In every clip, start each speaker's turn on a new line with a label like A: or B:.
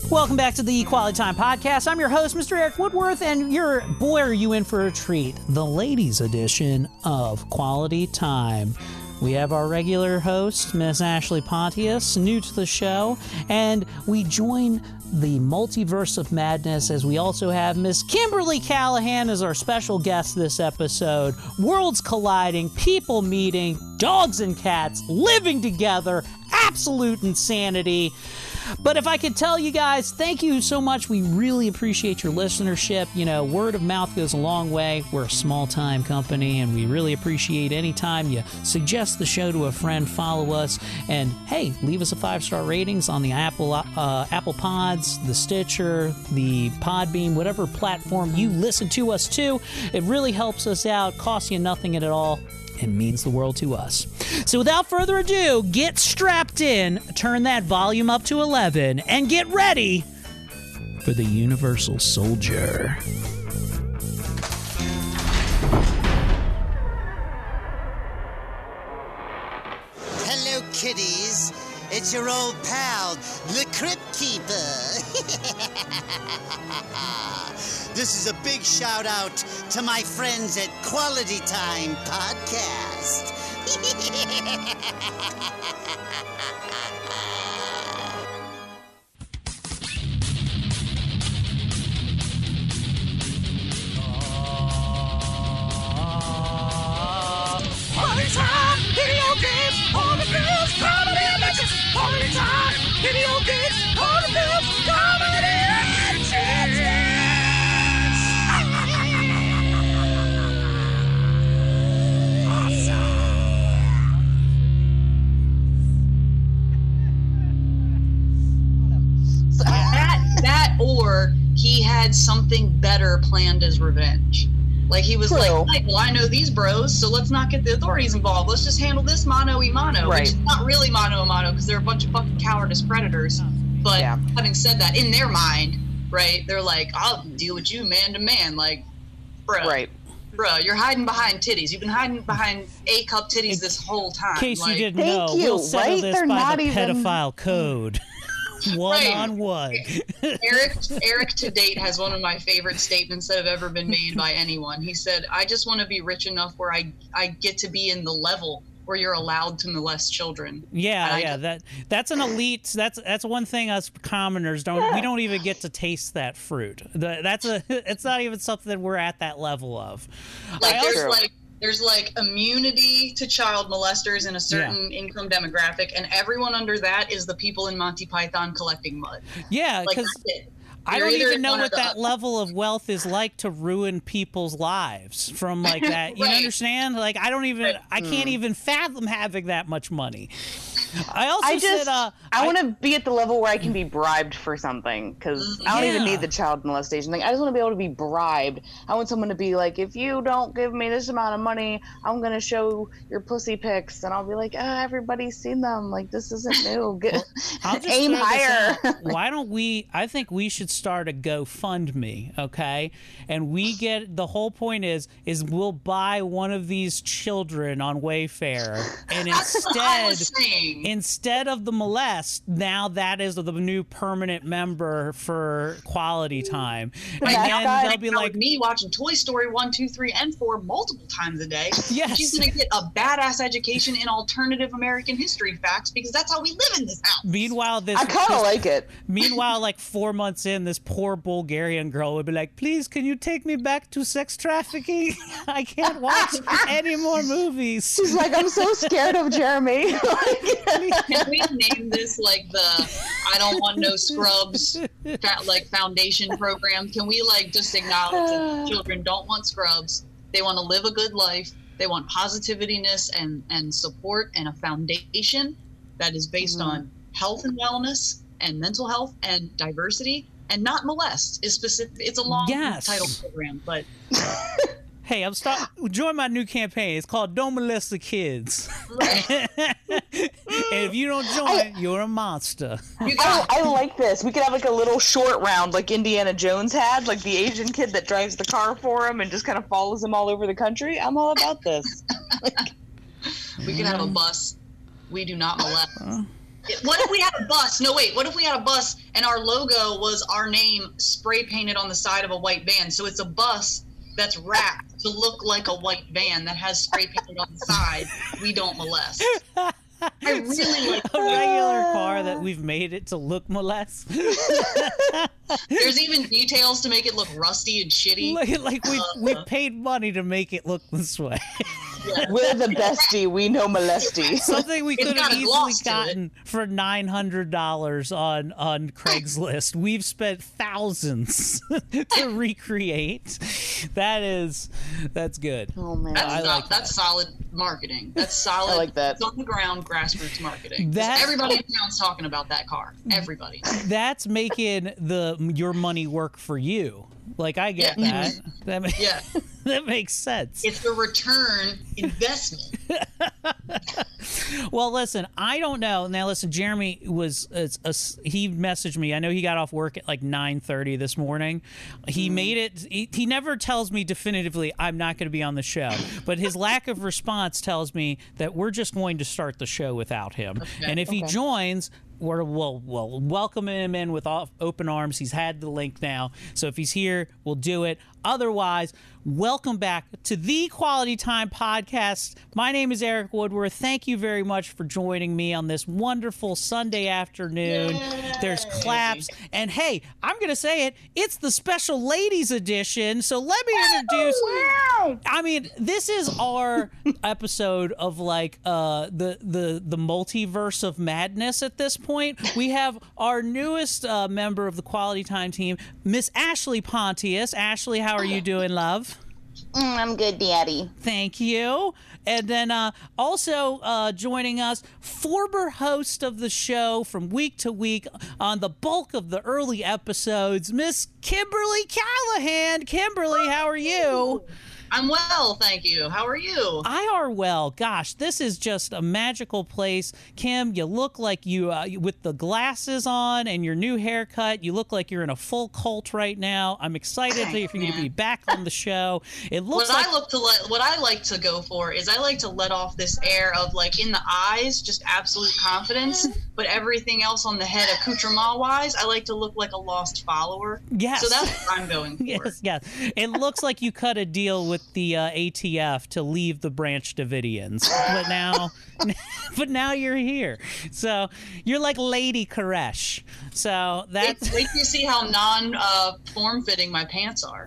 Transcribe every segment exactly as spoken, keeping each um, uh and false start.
A: Welcome back to the Quality Time Podcast. I'm your host, Mister Eric Woodworth, and you're, boy, are you in for a treat. The ladies' edition of Quality Time. We have our regular host, Miss Ashley Pontius, new to the show, and we join the multiverse of madness as we also have Miss Kimberly Callahan as our special guest this episode. Worlds colliding, people meeting, dogs and cats living together, absolute insanity. But if I could tell you guys, thank you so much. We really appreciate your listenership. You know, word of mouth goes a long way. We're a small-time company, and we really appreciate any time you suggest the show to a friend, follow us, and, hey, leave us a five-star ratings on the Apple uh, Apple Pods, the Stitcher, the Podbean, whatever platform you listen to us to. It really helps us out, costs you nothing at all. It means the world to us. So without further ado, get strapped in, turn that volume up to eleven, and get ready for the Universal Soldier.
B: Hello, kiddies. It's your old pal, the Crypt Keeper. This is a big shout out to my friends at Quality Time Podcast.
C: Quality Time, video games, all the bills, comedy and bitches. Quality Time, video games, all the bills, comedy and bitches.
D: That, that, or he had something better planned as revenge. Like he was
E: True.
D: like, like, well, I know these bros, so let's not get the authorities involved. Let's just handle this mano y mano,
E: Right.
D: which is not really mano a mano because they're a bunch of fucking cowardice predators. But
E: Yeah.
D: having said that, in their mind, right, they're like, I'll deal with you man to man. Like, bro,
E: Right.
D: bro, you're hiding behind titties. You've been hiding behind A cup titties this whole time.
A: In case
D: like,
A: you didn't
E: Thank
A: know,
E: you,
A: we'll settle
E: right?
A: this
E: They're
A: by
E: not
A: the
E: even-
A: pedophile code. One
D: Right.
A: on one.
D: Eric, Eric to date has one of my favorite statements that have ever been made by anyone. He said, I just want to be rich enough where I, I get to be in the level where you're allowed to molest children.
A: Yeah,
D: And I
A: yeah,
D: just-
A: that that's an elite. That's that's one thing us commoners don't. We don't even get to taste that fruit. The, that's a. It's not even something that we're at that level of.
D: Like
A: I
D: there's
A: also,
D: like there's like immunity to child molesters in a certain income demographic, and everyone under that is the people in Monty Python collecting mud.
A: yeah,
D: Like
A: because
D: that's it.
A: I
D: You're
A: don't
D: either
A: even know
D: one or
A: what
D: the
A: that
D: other.
A: level of wealth is like to ruin people's lives from like that. You
D: Right.
A: understand? Like I don't even.
D: Right.
A: I can't even fathom having that much money. I also
E: I just,
A: said, uh,
E: I, want to be at the level where I can be bribed for something, because I don't even
A: Yeah.
E: need the child molestation thing. I just want to be able to be bribed. I want someone to be like, if you don't give me this amount of money, I'm going to show your pussy pics. And I'll be like, ah, everybody's seen them. Like, this isn't new. Get,
A: I'll just
E: aim
A: throw this
E: higher.
A: out. Why don't we? I think we should start a GoFundMe, okay? And we get the whole point is is we'll buy one of these children on Wayfair, and
D: That's what I was
A: instead
D: saying.
A: instead of the molest, now that is the new permanent member for Quality Time, and
E: mascot.
A: then they'll be
D: Now
A: like,
D: with me watching Toy Story one, two, three, and four multiple times a day.
A: Yes.
D: She's gonna get a badass education in alternative American history facts because that's how we live in this house.
A: meanwhile this.
E: I kind
A: this
E: of like it.
A: Meanwhile, like four months in, this poor Bulgarian girl would be like, please, can you take me back to sex trafficking? I can't watch any more movies.
E: She's like, I'm so scared of Jeremy.
D: Can we name this like the I don't want no scrubs fa- like foundation program? Can we like just acknowledge that children don't want scrubs? They want to live a good life. They want positivityness and, and support and a foundation that is based
E: Mhm.
D: on health and wellness and mental health and diversity and not molest is specific. It's a long
A: Yes.
D: title program, but
A: Hey, I'm start join my new campaign. It's called Don't Molest the Kids. And if you don't join, you're a monster.
D: you
E: I,
D: got
E: I like this. We could have like a little short round like Indiana Jones had, like the Asian kid that drives the car for him and just kind of follows him all over the country. I'm all about this.
D: we could have a bus. We do not molest. What if we had a bus? No, wait. What if we had a bus and our logo was our name spray painted on the side of a white van? So it's a bus that's wrapped to look like a white van that has spray painted on the side. We don't molest. I really like
A: a regular car that we've made it to look molest.
D: There's even details to make it look rusty and shitty.
A: Like, like we uh, we paid money to make it look this way.
E: Yeah. We're the bestie. We know molesty.
A: Something we could have easily gotten for nine hundred dollars on on Craigslist. We've spent thousands to recreate. That is, that's good.
E: Oh man,
D: that's,
A: I like
D: that. that's solid marketing. That's solid.
E: I like that.
D: It's on the ground grassroots marketing.
A: That,
D: everybody in town's talking about that car. Everybody.
A: That's making the your money work for you. Like, I get
D: yeah.
A: that. That, makes,
D: yeah.
A: that makes sense.
D: It's a return investment.
A: Well, listen, I don't know. Now, listen, Jeremy was, uh, a, he messaged me. I know he got off work at like nine thirty this morning. He mm. made it, he, he never tells me definitively I'm not going to be on the show. But his lack of response tells me that we're just going to start the show without him. Okay. And if okay. he joins, We're, we'll, we'll welcome him in with open arms. He's had the link now. So if he's here, we'll do it. Otherwise, welcome back to the Quality Time Podcast. My name is Eric Woodworth. Thank you very much for joining me on this wonderful Sunday afternoon. Yay. There's claps. And hey, I'm going to say it. It's the special ladies edition. So let me introduce.
E: Wow.
A: I mean, this is our episode of like uh, the, the, the multiverse of madness at this point. We have our newest uh, member of the Quality Time team, Miss Ashley Pontius. Ashley, how are you doing, love?
E: Mm, I'm good, Daddy.
A: Thank you. And then uh, also uh, joining us, former host of the show from week to week on the bulk of the early episodes, Miss Kimberly Callahan. Kimberly, how are you?
D: I'm well, thank you. How are you?
A: I are well. Gosh, this is just a magical place. Kim, you look like you, uh, with the glasses on and your new haircut, you look like you're in a full cult right now. I'm excited for you to be back on the show. It looks
D: what
A: like...
D: I look to let, what I like to go for is I like to let off this air of like in the eyes, just absolute confidence, but everything else on the head, accoutrement-wise, I like to look like a lost follower.
A: Yes.
D: So that's what I'm going for.
A: Yes, yes. It looks like you cut a deal with the uh, A T F to leave the Branch Davidians, but now but now you're here, so you're like Lady Koresh. So that's
D: wait till you see how non uh, form fitting my pants are.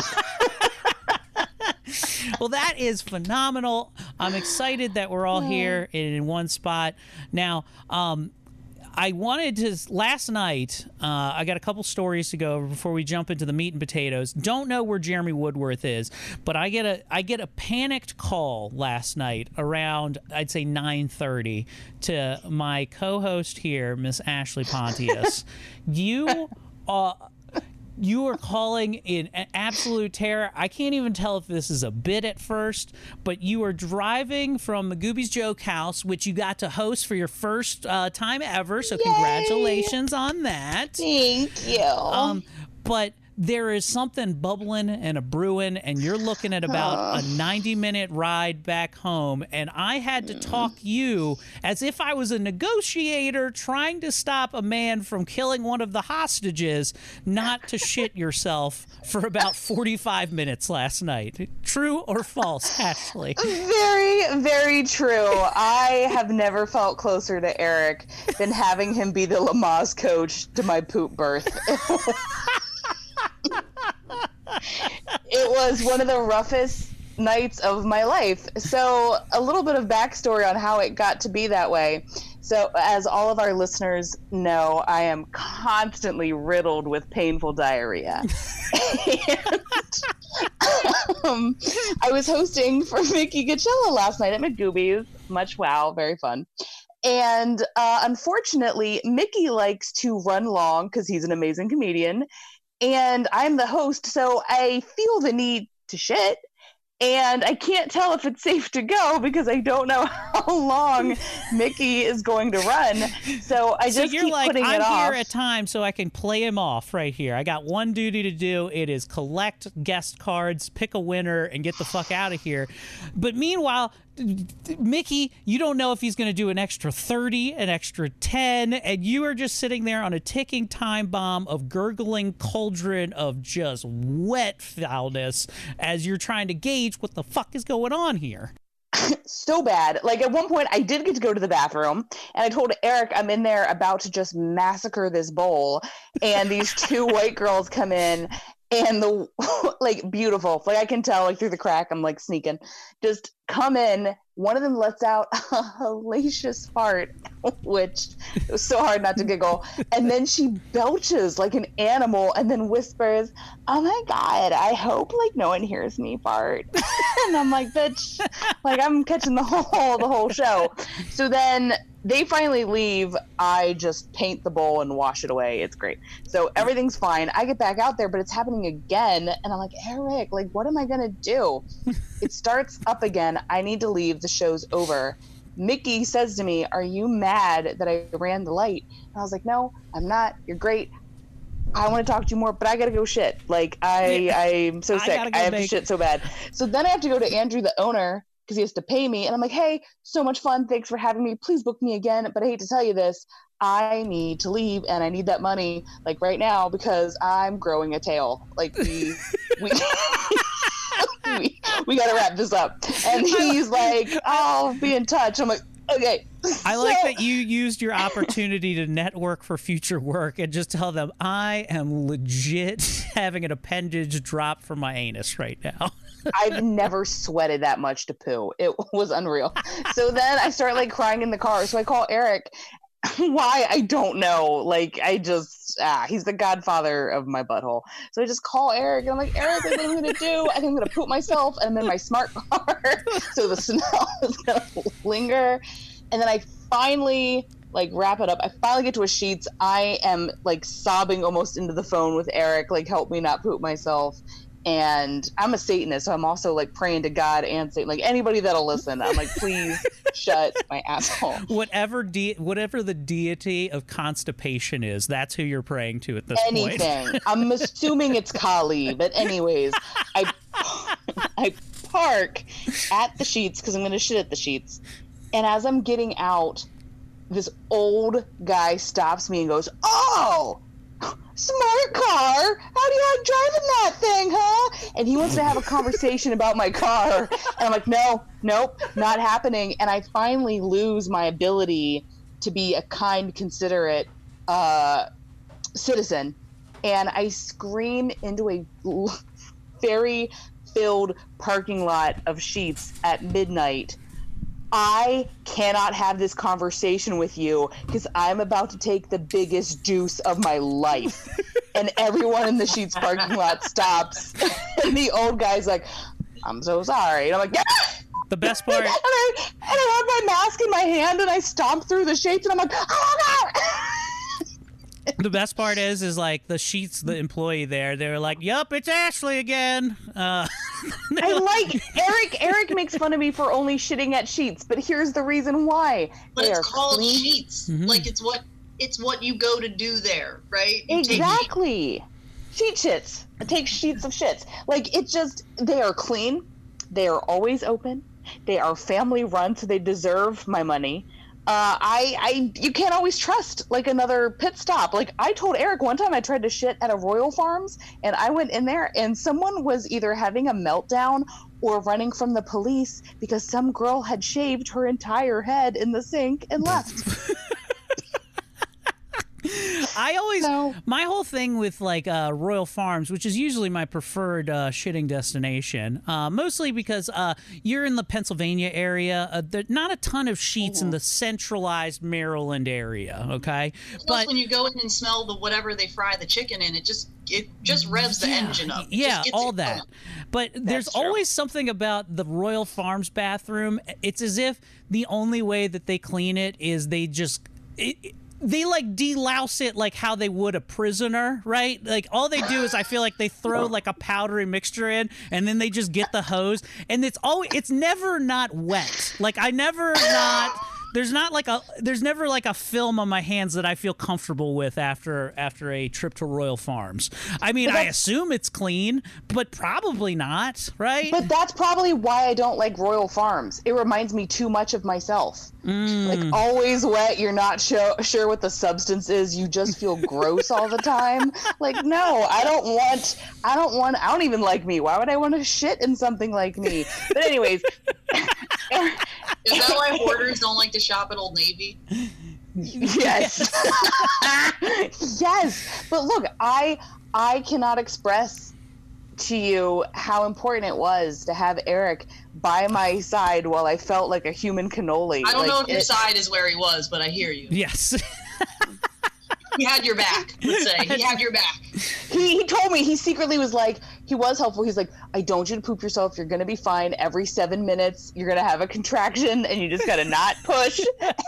A: Well, that is phenomenal. I'm excited that we're all here in one spot now. um I wanted to, last night, uh, I got a couple stories to go over before we jump into the meat and potatoes. Don't know where Jeremy Woodworth is, but I get a I get a panicked call last night around, I'd say nine thirty, to my co-host here, Miss Ashley Pontius. you uh, you are calling in absolute terror. I can't even tell if this is a bit at first, but you are driving from Magooby's Joke House, which you got to host for your first uh, time ever, so Yay. Congratulations on that.
E: Thank you.
A: Um, but there is something bubbling and a brewing, and you're looking at about a ninety-minute ride back home, and I had to talk you as if I was a negotiator trying to stop a man from killing one of the hostages not to shit yourself for about forty-five minutes last night. True or false, Ashley?
E: Very, very true. I have never felt closer to Eric than having him be the Lamaze coach to my poop birth. It was one of the roughest nights of my life. So a little bit of backstory on how it got to be that way. So as all of our listeners know, I am constantly riddled with painful diarrhea. and, um, I was hosting for Mickey Gacella last night at Magooby's. Much wow, very fun. And uh, unfortunately, Mickey likes to run long because he's an amazing comedian. And I'm the host, so I feel the need to shit. And I can't tell if it's safe to go because I don't know how long Mickey is going to run. So I just
A: so you're
E: keep
A: like,
E: putting
A: I'm
E: it off.
A: here at time so I can play him off right here. I got one duty to do. It is collect guest cards, pick a winner, and get the fuck out of here. But meanwhile, Mickey, you don't know if he's going to do an extra thirty, an extra ten, and you are just sitting there on a ticking time bomb of gurgling cauldron of just wet foulness as you're trying to gauge what the fuck is going on here.
E: So bad. Like at one point I did get to go to the bathroom and I told Eric I'm in there about to just massacre this bowl, and these two white girls come in and the like beautiful, like I can tell like through the crack I'm like sneaking, just come in. One of them lets out a hellacious fart, which it was so hard not to giggle, and then she belches like an animal and then whispers, "Oh my god, I hope like no one hears me fart." And I'm like, bitch, like I'm catching the whole the whole show. So then they finally leave. I just paint the bowl and wash it away. It's great. So everything's fine. I get back out there, but it's happening again. And I'm like, Eric, like, what am I going to do? It starts up again. I need to leave. The show's over. Mickey says to me, "Are you mad that I ran the light?" And I was like, no, I'm not. You're great. I want to talk to you more, but I got to go shit. Like, I, I'm so sick. I, I have to shit so bad. So then I have to go to Andrew, the owner, because he has to pay me. And I'm like, hey, so much fun. Thanks for having me. Please book me again. But I hate to tell you this. I need to leave and I need that money like right now because I'm growing a tail. Like we, we, we, we got to wrap this up. And he's like, I'll be in touch. I'm like, okay.
A: I like that you used your opportunity to network for future work and just tell them I am legit having an appendage drop from my anus right now.
E: I've never sweated that much to poo. It was unreal. So then I start like crying in the car. So I call Eric. Why? I don't know. Like, I just, ah, he's the godfather of my butthole. So I just call Eric and I'm like, Eric, what am I going to do? I think I'm going to poop myself. And I'm in my smart car. So the smell is going to linger. And then I finally like wrap it up. I finally get to a Sheetz. I am like sobbing almost into the phone with Eric, like, help me not poop myself. And I'm a Satanist, so I'm also like praying to God and Satan, like anybody that'll listen. I'm like, please shut my asshole.
A: Whatever de- whatever the deity of constipation is, that's who you're praying to at this
E: Anything.
A: point.
E: Anything. I'm assuming it's Kali, but anyways, I I park at the Sheetz because I'm going to shit at the Sheetz. And as I'm getting out, this old guy stops me and goes, "Oh, smart car. How do you like driving that thing, huh?" And he wants to have a conversation about my car. And I'm like, no, nope, not happening. And I finally lose my ability to be a kind, considerate uh, citizen. And I scream into a very filled parking lot of Sheetz at midnight. I cannot have this conversation with you because I'm about to take the biggest juice of my life. And everyone in the Sheetz parking lot stops. And the old guy's like, "I'm so sorry." And I'm like, yeah!
A: The best part.
E: And I, and I have my mask in my hand and I stomp through the Sheetz and I'm like, oh no!
A: The best part is, is like the Sheetz, the employee there, they're like, "Yup, it's Ashley again." Uh,
E: I like Eric. Eric makes fun of me for only shitting at Sheetz, but here's the reason why.
D: But
E: they
D: it's
E: are
D: called
E: clean.
D: Sheetz.
A: Mm-hmm.
D: Like it's what it's what you go to do there, right? You
E: Exactly. Sheet shits. I take sheets of shits. Like it just, they are clean. They are always open. They are family run, so they deserve my money. Uh, I, I, you can't always trust like another pit stop. Like I told Eric one time I tried to shit at a Royal Farms and I went in there and someone was either having a meltdown or running from the police because some girl had shaved her entire head in the sink and left.
A: I always,
E: So-
A: my whole thing with like uh, Royal Farms, which is usually my preferred uh, shitting destination, uh, mostly because uh, you're in the Pennsylvania area. Uh, there's not a ton of Sheetz in the centralized Maryland area, okay?
D: Plus,
A: But
D: when you go in and smell the whatever they fry the chicken in, it just it just revs the
A: yeah,
D: engine up. It
A: yeah,
D: just gets
A: all
D: it
A: that.
D: going.
A: But there's
E: true.
A: always something about the Royal Farms bathroom. It's as if the only way that they clean it is they just... It, it, they like delouse it like how they would a prisoner, right? Like all they do is I feel like they throw like a powdery mixture in and then they just get the hose and it's always, it's never not wet. Like I never not there's not like a there's never like a film on my hands that I feel comfortable with after after a trip to Royal Farms. I mean, I assume it's clean, but probably not, right?
E: But that's probably why I don't like Royal Farms. It reminds me too much of myself. Mm. Like always wet, you're not sure sure what the substance is. You just feel gross all the time. Like, no, I don't want. I don't want. I don't even like me. Why would I want to shit in something like me? But anyways,
D: is that why hoarders don't like to shop at Old Navy?
E: Yes. Yes. But look, I I cannot express to you how important it was to have Eric by my side while I felt like a human cannoli.
D: I don't
E: like,
D: know if
E: it,
D: your side is where he was, but I hear you.
A: Yes.
D: He had your back, let's say. He had your back.
E: He, he told me, he secretly was like, he was helpful. He's like, I don't want you to poop yourself. You're going to be fine. Every seven minutes, you're going to have a contraction, and you just got to not push.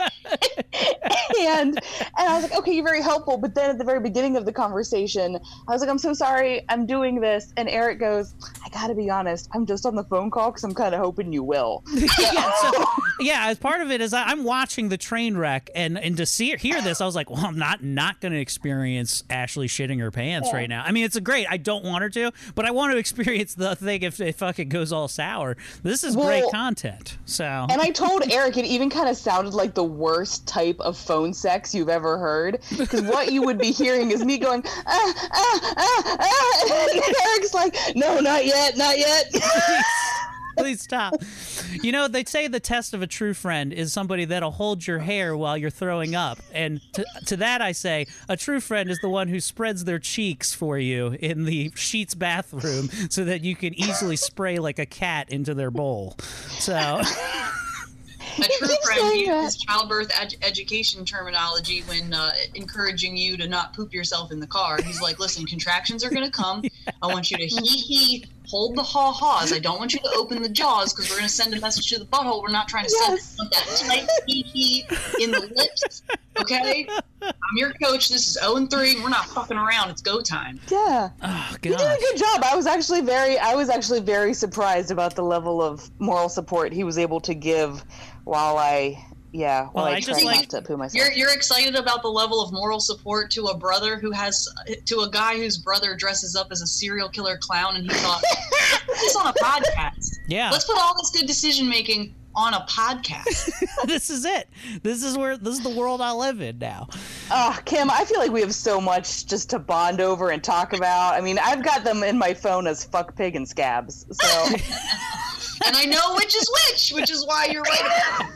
E: and and I was like, okay, you're very helpful. But then at the very beginning of the conversation, I was like, I'm so sorry. I'm doing this. And Eric goes, I got to be honest. I'm just on the phone call because I'm kind of hoping you will.
A: yeah, so, yeah, as part of it is I'm watching the train wreck, and, and to see hear this, I was like, well, I'm not, not going to experience Ashley shitting her pants yeah. right now. I mean, it's a great. I don't want her to, but I want to experience the thing if it fucking goes all sour. This is well, great content. So,
E: and I told Eric it even kind of sounded like the worst type of phone sex you've ever heard, because what you would be hearing is me going, ah, ah, ah, ah, and Eric's like, no, not yet, not yet.
A: Please stop. You know, they say the test of a true friend is somebody that'll hold your hair while you're throwing up. And to, to that I say, a true friend is the one who spreads their cheeks for you in the Sheets bathroom so that you can easily spray like a cat into their bowl. So...
D: A true friend uses childbirth ed- education terminology when uh, encouraging you to not poop yourself in the car. He's like, listen, contractions are going to come. I want you to hee-hee, hold the haw-haws. I don't want you to open the jaws because we're going to send a message to the butthole. We're not trying to
E: yes.
D: send that tight hee-hee in the lips. Okay? I'm your coach. This is oh and three. We're not fucking around. It's go time.
E: Yeah.
A: Oh,
E: you did a good job. I was actually very I was actually very surprised about the level of moral support he was able to give while I yeah, while
A: well,
E: I,
A: I
E: tried
A: just like,
E: not to poo myself.
D: You're you're excited about the level of moral support to a brother who has to a guy whose brother dresses up as a serial killer clown, and he thought, let's put this on a podcast.
A: Yeah.
D: Let's put all this good decision making on a podcast.
A: This is it. This is where this is the world I live in now.
E: Oh, Kim, I feel like we have so much just to bond over and talk about. I mean, I've got them in my phone as fuck, pig, and scabs. So,
D: and I know which is which, which is why you're right.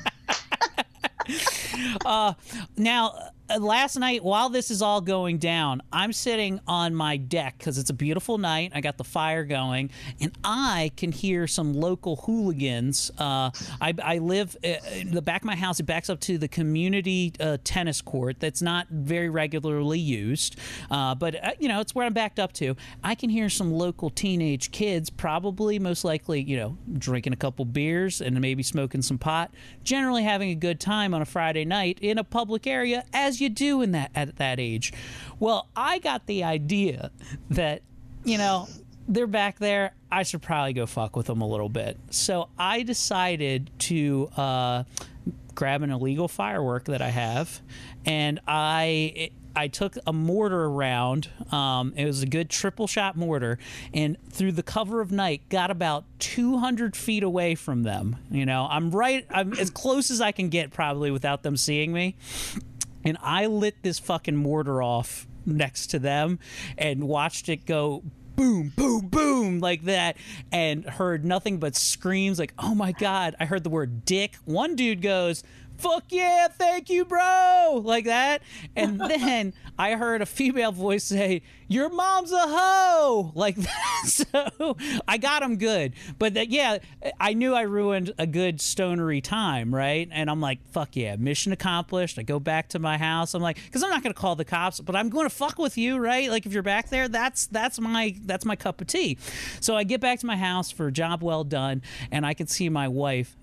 A: uh, now, uh, last night, while this is all going down, I'm sitting on my deck because it's a beautiful night. I got the fire going, and I can hear some local hooligans. Uh, I, I live uh, in the back of my house. It backs up to the community uh, tennis court that's not very regularly used, uh, but uh, you know it's where I'm backed up to. I can hear some local teenage kids, probably most likely, you know, drinking a couple beers and maybe smoking some pot, generally having a good time on a Friday night in a public area, as you do in that at that age. Well, I got the idea that, you know, they're back there. I should probably go fuck with them a little bit. So I decided to uh, grab an illegal firework that I have, and I... It, I took a mortar around. Um, it was a good triple shot mortar, and through the cover of night, got about two hundred feet away from them. You know, I'm right. I'm as close as I can get, probably without them seeing me. And I lit this fucking mortar off next to them, and watched it go boom, boom, boom, like that, and heard nothing but screams like, oh my God. I heard the word dick. One dude goes, fuck yeah, thank you, bro, like that. And then I heard a female voice say, your mom's a hoe, like that. So I got him good. But that, yeah, I knew I ruined a good stonery time, right? And I'm like, fuck yeah, mission accomplished. I go back to my house. I'm like, because I'm not going to call the cops, but I'm going to fuck with you, right? Like if you're back there, that's that's my that's my cup of tea. So I get back to my house for a job well done, and I can see my wife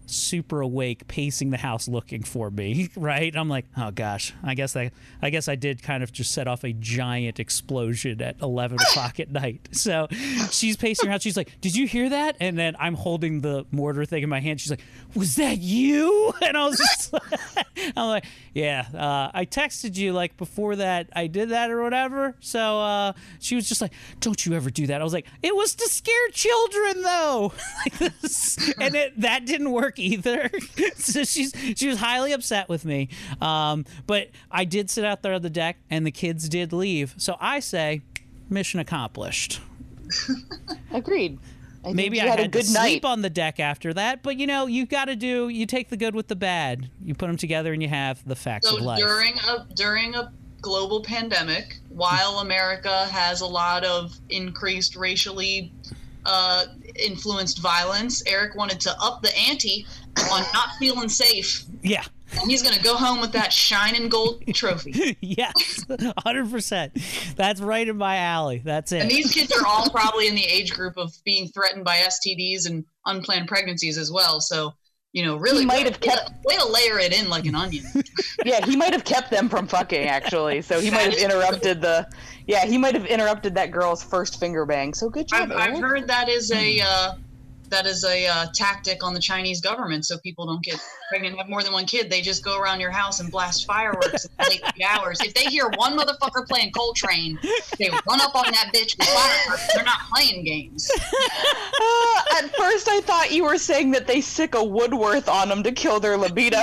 A: super awake, pacing the house looking for me, right? I'm like, oh gosh, I guess I, I guess I did kind of just set off a giant explosion at eleven o'clock at night. So she's pacing around. She's like, did you hear that? And then I'm holding the mortar thing in my hand. She's like, was that you? And I was just, I'm like, yeah, uh, I texted you like before that I did that or whatever. So uh, she was just like, don't you ever do that. I was like, it was to scare children though. Like this. And it, that didn't work either. So she's she was highly upset with me. Um, but I did sit out there on the deck and the kids did leave. So I say, mission accomplished.
E: Agreed. I
A: Maybe I had, had to sleep on the deck after that, but you know, you got to do, you take the good with the bad. You put them together and you have the facts
D: so
A: of life.
D: during a during a global pandemic, while America has a lot of increased racially uh, influenced violence, Eric wanted to up the ante on not feeling safe.
A: Yeah.
D: And he's going to go home with that shining gold trophy.
A: Yes, one hundred percent. That's right in my alley. That's it.
D: And these kids are all probably in the age group of being threatened by S T Ds and unplanned pregnancies as well. So, you know, really,
E: he might have kept
D: way to layer it in like an onion.
E: Yeah, he might have kept them from fucking, actually. So he might have interrupted the. Yeah, he might have interrupted that girl's first finger bang. So good job.
D: I've, I've heard that is a uh, that is a uh, tactic on the Chinese government, so people don't get pregnant and have more than one kid. They just go around your house and blast fireworks in the late hours. If they hear one motherfucker playing Coltrane, they run up on that bitch with fireworks. They're not playing games.
E: Uh, at first, I thought you were saying that they sick a Woodworth on them to kill their libido.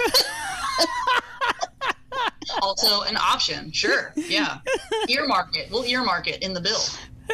D: Also an option, sure, yeah. Earmark it. We'll earmark it in the bill.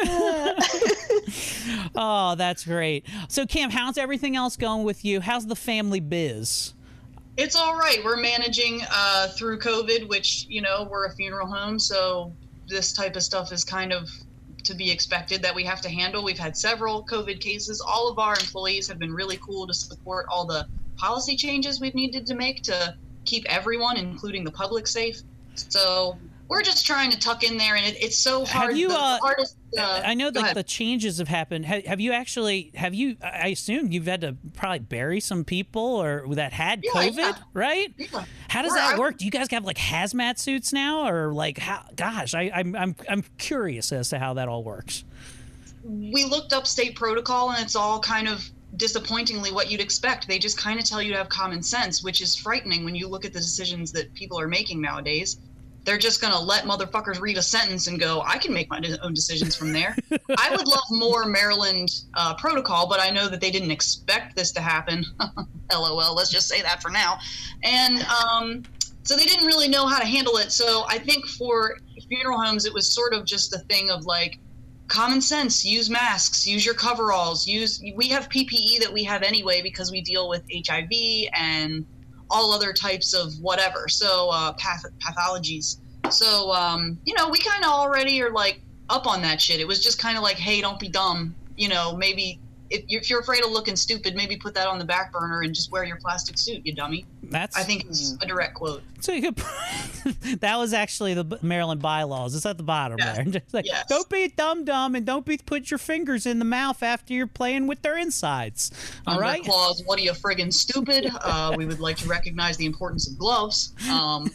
A: Oh, that's great. So, Kim, how's everything else going with you? How's the family biz?
D: It's all right. We're managing uh, through COVID, which, you know, we're a funeral home, so this type of stuff is kind of to be expected that we have to handle. We've had several COVID cases. All of our employees have been really cool to support all the policy changes we've needed to make to keep everyone, including the public, safe. So we're just trying to tuck in there, and it, it's so hard.
A: Have you,
D: the
A: uh,
D: hardest, uh,
A: I know that
D: ahead.
A: the changes have happened. Have, have you actually, have you, I assume you've had to probably bury some people or that had
D: Yeah,
A: COVID,
D: yeah.
A: right?
D: Yeah.
A: How does
D: We're-
A: that
D: I-
A: work? Do you guys have like hazmat suits now, or like how, gosh, I, I'm, I'm, I'm curious as to how that all works.
D: We looked up state protocol, and it's all kind of disappointingly what you'd expect. They just kind of tell you to have common sense, which is frightening when you look at the decisions that people are making nowadays. They're just going to let motherfuckers read a sentence and go, I can make my own decisions from there. I would love more Maryland uh, protocol, but I know that they didn't expect this to happen. LOL, let's just say that for now. And um, so they didn't really know how to handle it. So I think for funeral homes, it was sort of just a thing of like, common sense, use masks, use your coveralls, use, we have P P E that we have anyway because we deal with H I V and all other types of whatever, so uh, path- pathologies. So, um, you know, we kind of already are like up on that shit. It was just kind of like, hey, don't be dumb. You know, maybe if, if you're afraid of looking stupid, maybe put that on the back burner and just wear your plastic suit, you dummy.
A: That's,
D: I think it's a direct quote.
A: so you could, that was actually the Maryland bylaws. It's at the bottom
D: Yeah.
A: there. Just like,
D: Yes.
A: don't be a dum dum and don't be put your fingers in the mouth after you're playing with their insides. All
D: Under
A: right.
D: clause, what are you friggin' stupid? Uh, we would like to recognize the importance of gloves. Um,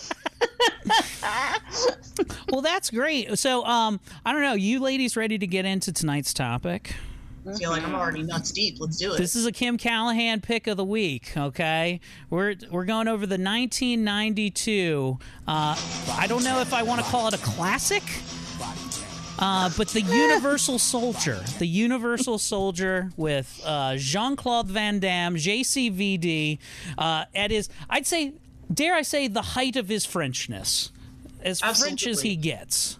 A: Well, that's great. So, um, I don't know. You ladies ready to get into tonight's topic?
D: I feel like I'm already nuts deep. Let's do it.
A: This is a Kim Callahan pick of the week. Okay, we're we're going over the nineteen ninety-two. Uh, I don't know if I want to call it a classic, uh, but the Universal Soldier, the Universal Soldier with uh, Jean-Claude Van Damme, J C V D, uh, at his, I'd say, dare I say, the height of his Frenchness, as French as
D: Absolutely.
A: he gets.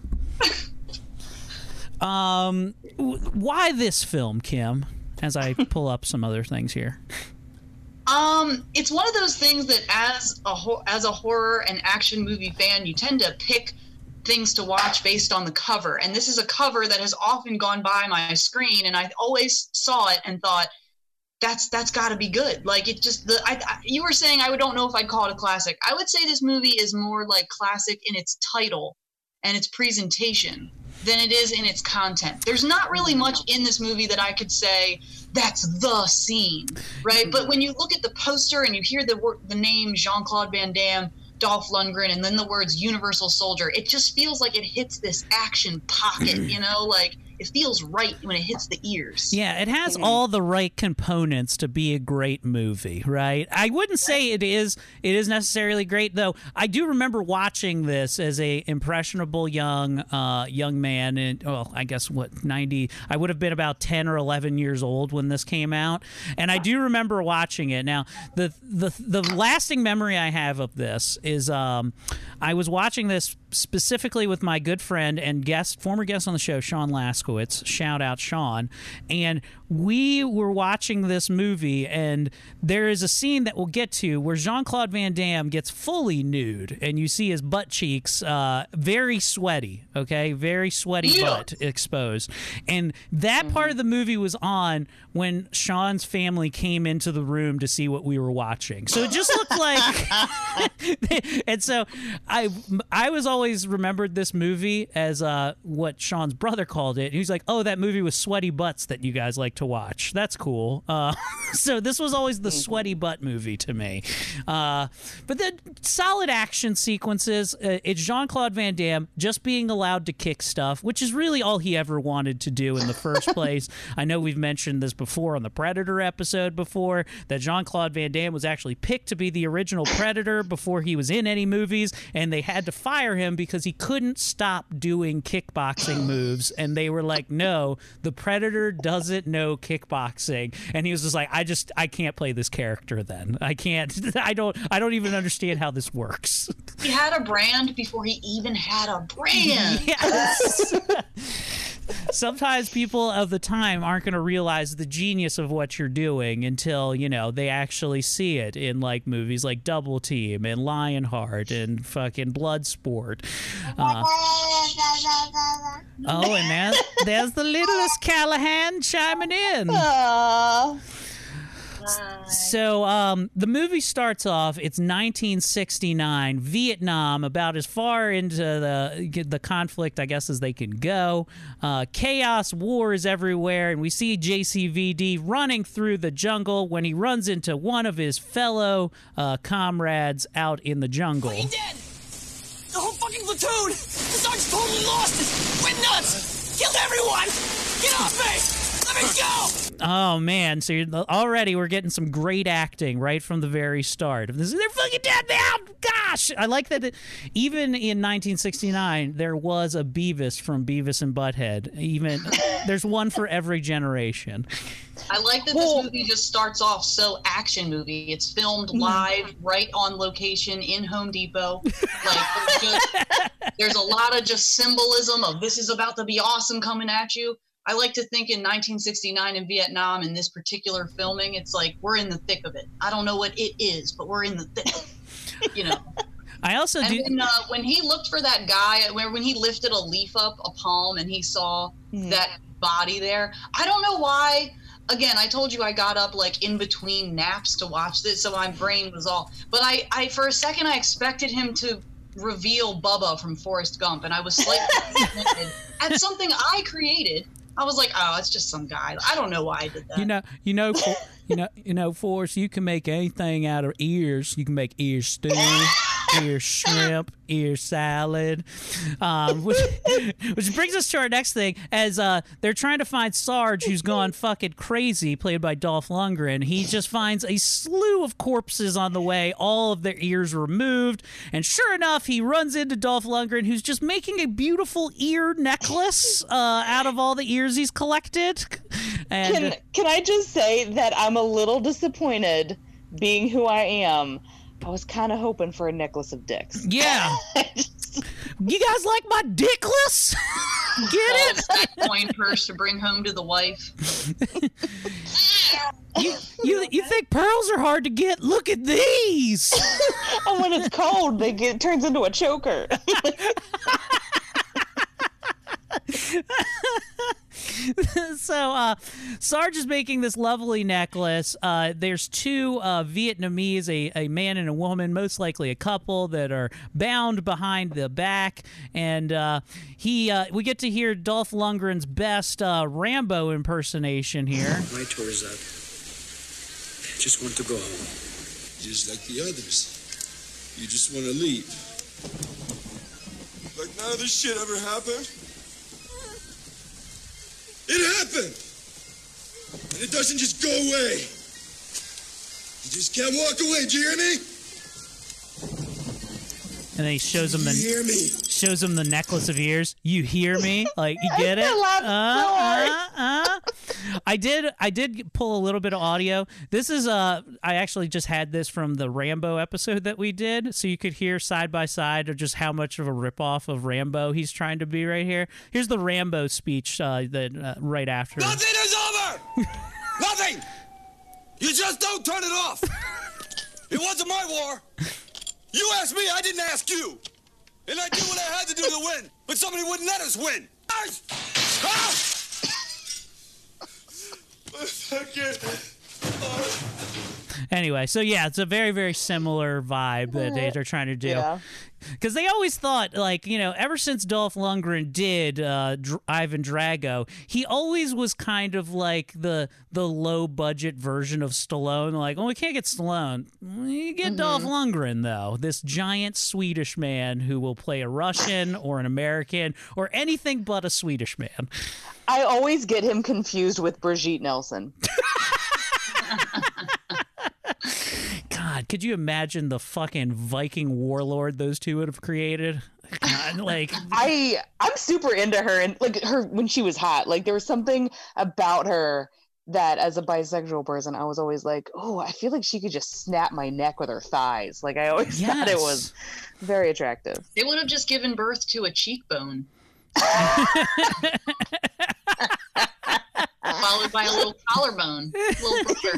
A: Um, w- why this film, Kim? As I pull up some other things here.
D: Um, it's one of those things that as a ho- as a horror and action movie fan, you tend to pick things to watch based on the cover. And this is a cover that has often gone by my screen, and I always saw it and thought, that's that's got to be good. Like it just the I, I you were saying I don't know if I'd call it a classic. I would say this movie is more like classic in its title and its presentation than it is in its content. There's not really much in this movie that I could say that's the scene, right? But when you look at the poster and you hear the word, the name Jean-Claude Van Damme, Dolph Lundgren, and then the words Universal Soldier, it just feels like it hits this action pocket, you know, like it feels right when it hits the ears.
A: Yeah, it has all the right components to be a great movie, right? I wouldn't say it is it is necessarily great, though. I do remember watching this as a impressionable young uh, young man, and well, I guess what ninety. I would have been about ten or eleven years old when this came out, and I do remember watching it. Now, the the the lasting memory I have of this is um, I was watching this specifically with my good friend and guest, former guest on the show, Sean Laskowitz. Shout out, Sean. And we were watching this movie, and there is a scene that we'll get to where Jean-Claude Van Damme gets fully nude, and you see his butt cheeks uh, very sweaty, okay? Very sweaty
D: Yeah.
A: butt exposed. And that
E: Mm-hmm.
A: part of the movie was on when Sean's family came into the room to see what we were watching. So it just looked like... and so I, I was always remembered this movie as uh, what Sean's brother called it. He was like, oh, that movie with sweaty butts that you guys like to watch. That's cool. Uh, so this was always the sweaty butt movie to me. Uh, but then solid action sequences. Uh, it's Jean-Claude Van Damme just being allowed to kick stuff, which is really all he ever wanted to do in the first place. I know we've mentioned this before on the Predator episode before, that Jean-Claude Van Damme was actually picked to be the original Predator before he was in any movies, and they had to fire him because he couldn't stop doing kickboxing moves, and they were like, no, the Predator doesn't know kickboxing. And he was just like, I just I can't play this character then. I can't I don't I don't even understand how this works.
D: He had a brand before he even had a brand.
A: Yes. Sometimes people of the time aren't going to realize the genius of what you're doing until, you know, they actually see it in like movies like Double Team and Lionheart and fucking Bloodsport. Uh, oh, and there's, there's the littlest Callahan chiming in.
E: Aww.
A: So um, the movie starts off, it's nineteen sixty-nine, Vietnam, about as far into the the conflict, I guess, as they can go. Uh, chaos, war is everywhere, and we see J C V D running through the jungle when he runs into one of his fellow uh, comrades out in the jungle.
C: Fucking dead! The whole fucking platoon! The sergeant's totally lost it! Went nuts! Killed everyone! Get off me! Let me go!
A: Oh, man. So you're, already we're getting some great acting right from the very start. This is, they're fucking dead now! Gosh! I like that it, even in nineteen sixty-nine, there was a Beavis from Beavis and Butthead. Even there's one for every generation.
D: I like that this movie just starts off so action movie. It's filmed live, right on location in Home Depot. Like there's, just, there's a lot of just symbolism of this is about to be awesome coming at you. I like to think in nineteen sixty-nine in Vietnam, in this particular filming, it's like we're in the thick of it. I don't know what it is, but we're in the thick of it, you know.
A: I also
D: and
A: do.
D: when, uh, when he looked for that guy, where when he lifted a leaf up, a palm, and he saw
E: Mm-hmm.
D: that body there, I don't know why. Again, I told you I got up like in between naps to watch this, so my brain was all. But I, I for a second, I expected him to reveal Bubba from Forrest Gump, and I was slightly disappointed at something I created. I was like, oh, it's just some guy. I don't know why I did that.
A: You know, you know, for, you know, you know, Forrest, you can make anything out of ears. You can make ear stew, ear shrimp, ear salad. Um, which, which brings us to our next thing. As uh, they're trying to find Sarge, who's gone fucking crazy, played by Dolph Lundgren. He just finds a slew of corpses on the way, all of their ears removed. And sure enough, he runs into Dolph Lundgren, who's just making a beautiful ear necklace uh, out of all the ears he's collected. And
E: Can can I just say that I'm a little disappointed, being who I am. I was kind of hoping for a necklace of dicks.
A: yeah,
E: Just-
A: you guys like my dickless? Get it?
D: It's that coin purse to bring home to the wife.
A: You, you you think pearls are hard to get? Look at these.
E: and when it's cold, they get it turns into a choker.
A: so uh, Sarge is making this lovely necklace. Uh, there's two uh, Vietnamese, a, a man and a woman, most likely a couple, that are bound behind the back. And uh, he, uh, we get to hear Dolph Lundgren's best uh, Rambo impersonation here.
F: My tour is up. Just want to go home.
G: Just like the others. You just want to leave. Like none of this shit ever happened? It happened! And it doesn't just go away. You just can't walk away, do you hear me?
A: And then he shows him the
G: You hear me?
A: shows him the necklace of ears. You hear me? Like, you get it?
E: I laughed
A: Uh,
E: so hard.
A: uh, uh. I did. I did pull a little bit of audio. This is uh I actually just had this from the Rambo episode that we did, so you could hear side by side of just how much of a ripoff of Rambo he's trying to be right here. Here's the Rambo speech uh, that uh, right after.
G: Nothing is over! Nothing! You just don't turn it off! It wasn't my war! You asked me, I didn't ask you! And I did what I had to do to win, but somebody wouldn't let us win! Ah! Okay.
A: Anyway, so yeah, it's a very, very similar vibe that they are trying to do.
E: Yeah.
A: Because they always thought, like, you know, ever since Dolph Lundgren did uh, Dr- Ivan Drago, he always was kind of like the the low budget version of Stallone. Like, oh, we can't get Stallone. You get mm-hmm. Dolph Lundgren, though, this giant Swedish man who will play a Russian or an American or anything but a Swedish man.
E: I always get him confused with Brigitte Nelson.
A: God, could you imagine the fucking Viking warlord those two would have created? God, like
E: I, I'm super into her, and like her when she was hot. Like there was something about her that, as a bisexual person, I was always like, oh, I feel like she could just snap my neck with her thighs. Like I always
A: yes.
E: thought it was very attractive.
D: They would have just given birth to a cheekbone. Followed by a little collarbone. Little brother.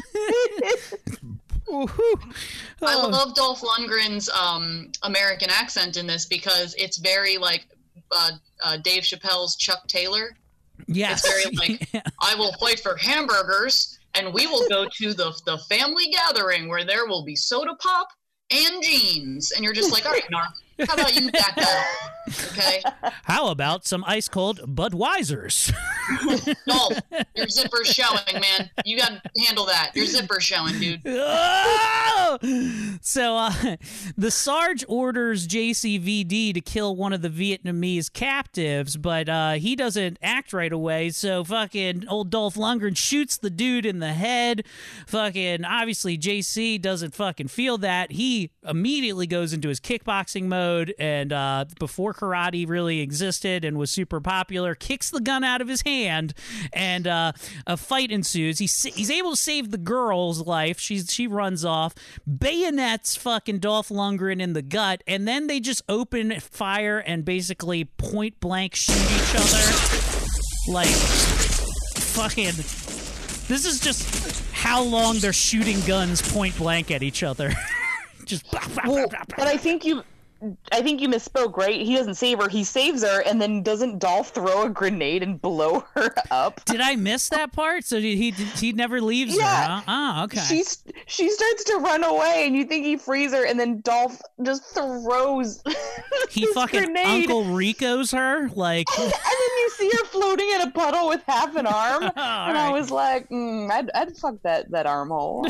D: I love Dolph Lundgren's um, American accent in this because it's very like uh, uh, Dave Chappelle's Chuck Taylor.
A: Yes.
D: It's very like, yeah. I will fight for hamburgers and we will go to the, the family gathering where there will be soda pop and jeans. And you're just like, all right, Narc, how about you back that up? Okay.
A: How about some ice cold Budweisers?
D: Dolph, your zipper's showing, man. You got to handle that. Your zipper's showing, dude.
A: Oh! So uh, the Sarge orders J C V D to kill one of the Vietnamese captives, but uh, he doesn't act right away. So fucking old Dolph Lundgren shoots the dude in the head. Fucking obviously J C doesn't fucking feel that. He immediately goes into his kickboxing mode, and uh, before karate really existed and was super popular, kicks the gun out of his hand, and uh, a fight ensues. He's he's able to save the girl's life. She's she runs off, bayonets fucking Dolph Lundgren in the gut, and then they just open fire and basically point blank shoot each other. Like fucking. This is just how long they're shooting guns point blank at each other. Just.
E: Well, but I think you. I think you misspoke, right? He doesn't save her. He saves her, and then doesn't Dolph throw a grenade and blow her up?
A: Did I miss that part? So he he never leaves
E: yeah.
A: her, huh? Oh, okay.
E: She's, she starts to run away, and you think he frees her, and then Dolph just throws
A: He fucking
E: grenade.
A: Uncle Rico's her? Like...
E: And then you see her floating in a puddle with half an arm, and
A: right.
E: I was like, mm, I'd, I'd fuck that, that armhole.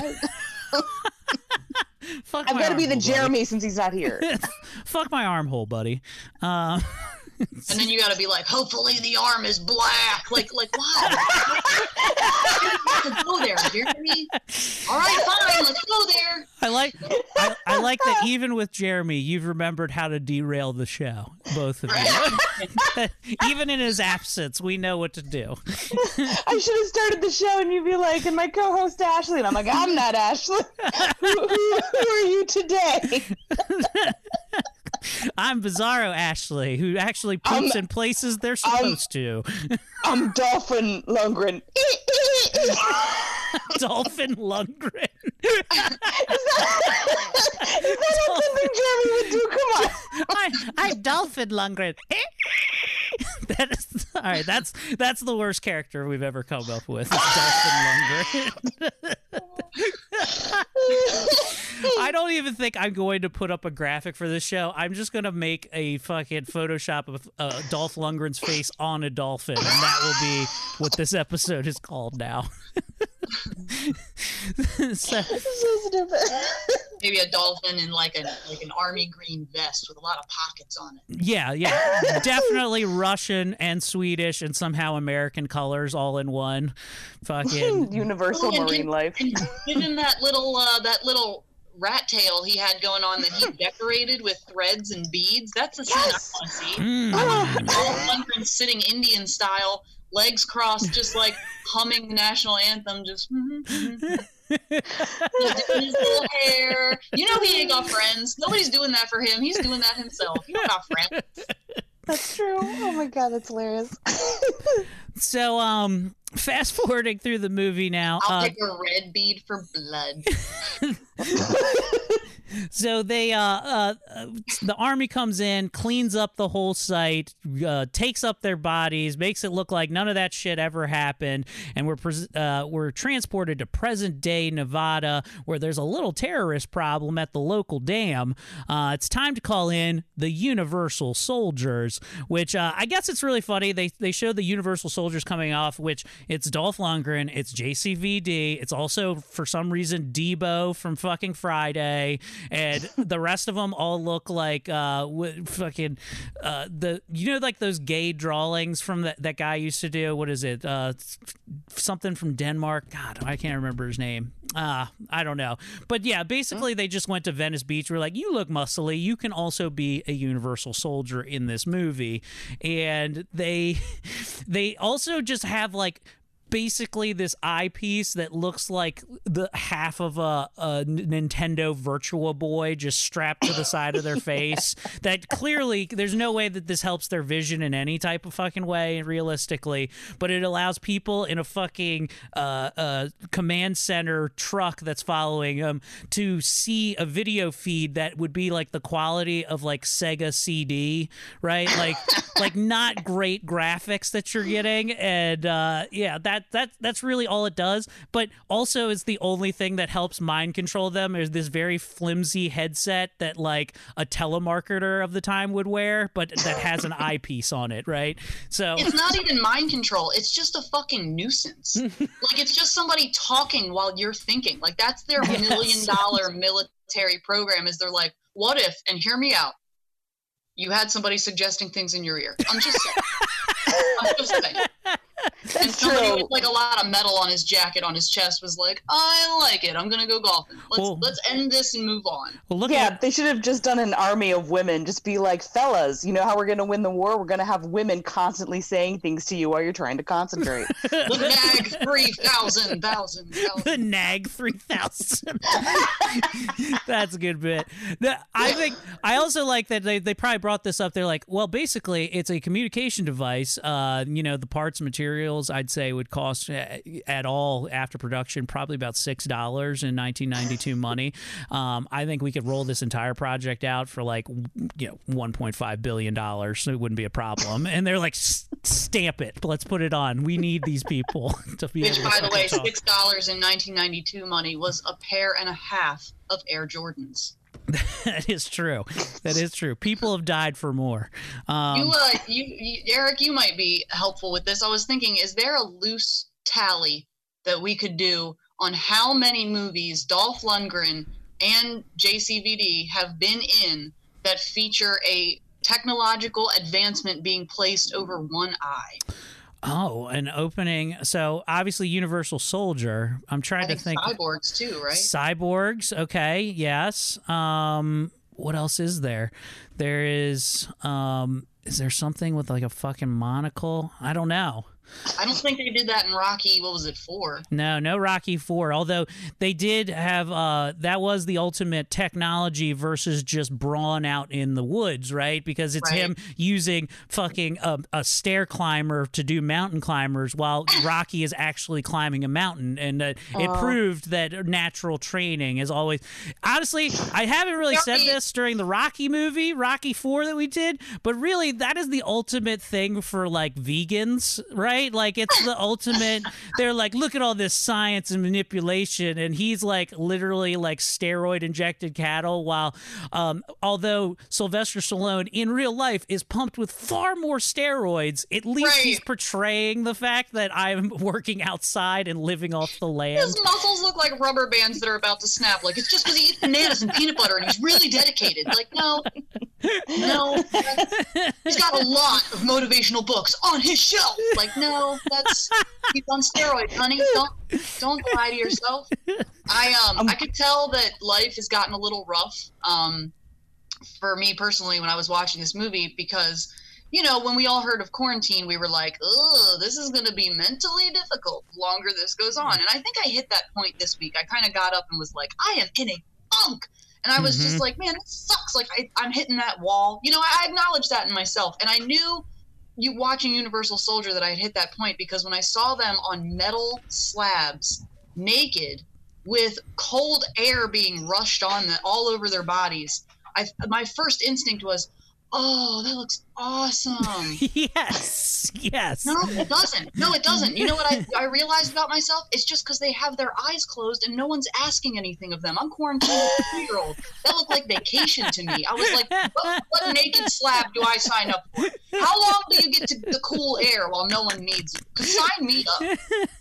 A: Fuck
E: I've got to be the Jeremy buddy. Since he's not here.
A: Fuck my armhole, buddy. Uh,
D: and then you got to be like, hopefully the arm is black. Like, like what? Let's go there, Jeremy. All right, fine, let's go there.
A: I like, I, I like that even with Jeremy, you've remembered how to derail the show, both of you. Even in his absence, we know what to do.
E: I should have started the show, and you'd be like, and my co-host Ashley, and I'm like, I'm not Ashley. who, who, who are you today?
A: I'm Bizarro Ashley, who actually poops
E: I'm,
A: in places they're supposed I'm, to.
E: I'm Dolphin Lundgren.
A: Dolphin Lundgren.
E: Is that, is that not something Jeremy would do? Come on.
A: I, I'm Dolphin Lundgren. That is, All right, that's that's the worst character we've ever come up with. Dolph Lundgren. I don't even think I'm going to put up a graphic for this show. I'm just going to make a fucking Photoshop of uh, Dolph Lundgren's face on a dolphin, and that will be what this episode is called now. so,
D: Maybe a dolphin in like a like an army green vest with a lot of pockets on it.
A: Yeah, yeah, definitely Russian and Swedish and somehow American colors all in one. Fucking
E: universal
D: Oh, and
E: marine
D: did-
E: life.
D: And didn't that little uh, that little rat tail he had going on that he decorated with threads and beads? That's the scene
E: Yes!
D: I want to see.
A: Mm.
D: I want Dolph Lundgren sitting Indian style, legs crossed, just like humming the national anthem, just. Just doing his little hair. You know he ain't got friends. Nobody's doing that for him. He's doing that himself. He don't got friends.
E: That's true. Oh my god, that's hilarious.
A: So, um, fast forwarding through the movie now.
D: I'll
A: uh,
D: take a red bead for blood.
A: So they, uh, uh, uh, the army comes in, cleans up the whole site, uh, takes up their bodies, makes it look like none of that shit ever happened, and we're pres- uh, we're transported to present day Nevada, where there's a little terrorist problem at the local dam. Uh, it's time to call in the Universal Soldiers, which uh, I guess it's really funny. They they show the Universal Soldiers coming off, which it's Dolph Lundgren, it's J C V D, it's also for some reason Debo from fucking Friday. And the rest of them all look like uh, w- fucking uh, the you know like those gay drawings from that that guy used to do. What is it? Uh, something from Denmark. God, I can't remember his name. Uh, I don't know. But yeah, basically they just went to Venice Beach. We're like, you look muscly. You can also be a Universal Soldier in this movie. And they they also just have like basically this eyepiece that looks like the half of a, a Nintendo Virtua Boy just strapped to the side of their face. That clearly, there's no way that this helps their vision in any type of fucking way, realistically. But it allows people in a fucking uh, uh, command center truck that's following them to see a video feed that would be like the quality of like Sega C D, right? Like, like not great graphics that you're getting, and uh, yeah, that. That that's really all it does, but also it's the only thing that helps mind control them. Is this very flimsy headset that like a telemarketer of the time would wear, but that has an eyepiece on it, right? So
D: It's not even mind control. It's just a fucking nuisance. Like, it's just somebody talking while you're thinking. Like, that's their
A: Yes.
D: million dollar military program, is they're like, what if, and hear me out, you had somebody suggesting things in your ear. I'm just saying. I'm just saying. And
E: That's
D: somebody
E: true.
D: with like a lot of metal on his jacket, on his chest, was like, I like it. I'm gonna go golfing. Let's
A: Well-
D: let's end this and move on.
A: well, look
E: Yeah,
A: at
E: they should have just done an army of women. Just be like, fellas, you know how we're going to win the war? We're going to have women constantly saying things to you while you're trying to concentrate.
D: The nag three thousand thousand
A: the
D: thousand.
A: Nag three thousand. That's a good bit. The, I think I also like that they, they probably brought this up. They're like, well, basically, it's a communication device. Uh, you know, the parts and materials, I'd say, would cost uh, at all after production probably about six dollars in nineteen ninety-two money. Um, I think we could roll this entire project out for like, you know, one point five billion dollars. So it wouldn't be a problem. And they're like, "S- stamp it. Let's put it on. We need these people to be
D: Which,
A: able to
D: by the way,
A: talk."
D: six dollars in nineteen ninety-two money was a pair and a half of Air Jordans.
A: That is true. That is true. People have died for more. Um,
D: You, uh, you, you, Eric, you might be helpful with this. I was thinking, is there a loose tally that we could do on how many movies Dolph Lundgren and J C V D have been in that feature a technological advancement being placed over one eye?
A: oh, an opening. So obviously, Universal Soldier. I'm trying
D: I think
A: to think.
D: cyborgs too, right?
A: Cyborgs. Okay. Yes. Um. What else is there? There is. Um. Is there something with like a fucking monocle? I don't know.
D: I don't think they did that in Rocky. What was it, four?
A: No, no Rocky four. Although they did have uh, that was the ultimate technology versus just brawn out in the woods, right? Because it's
D: Right.
A: him using fucking a, a stair climber to do mountain climbers, while Rocky is actually climbing a mountain, and uh, it proved that natural training is always. Honestly, I haven't really said this during the Rocky movie, Rocky four that we did, but really that is the ultimate thing for like vegans, right? Like it's the ultimate. They're like, look at all this science and manipulation, and he's like literally like steroid injected cattle. While, um, although Sylvester Stallone in real life is pumped with far more steroids, at least
D: Right.
A: he's portraying the fact that I'm working outside and living off the land.
D: His muscles look like rubber bands that are about to snap. Like, it's just because he eats bananas and peanut butter and he's really dedicated. Like, no. No. He's got a lot of motivational books on his shelf. Like, no, that's he's on steroids, honey. Don't don't lie to yourself. I um I could tell that life has gotten a little rough um for me personally when I was watching this movie, because you know, when we all heard of quarantine, we were like, oh, this is going to be mentally difficult the longer this goes on. And I think I hit that point this week. I kind of got up and was like, I am in a funk. And I was
A: Mhm.
D: just like, man, it sucks. Like, I, I'm hitting that wall. You know, I, I acknowledge that in myself. And I knew, you watching Universal Soldier, that I had hit that point, because when I saw them on metal slabs, naked, with cold air being rushed on them all over their bodies, I, my first instinct was, oh, that looks awesome.
A: Yes, yes.
D: No, it doesn't. No, it doesn't. You know what I, I realized about myself? It's just because they have their eyes closed and no one's asking anything of them. I'm quarantined with a two-year-old. That looked like vacation to me. I was like, what, what naked slab do I sign up for? How long do you get to the cool air while no one needs you? 'Cause sign me up.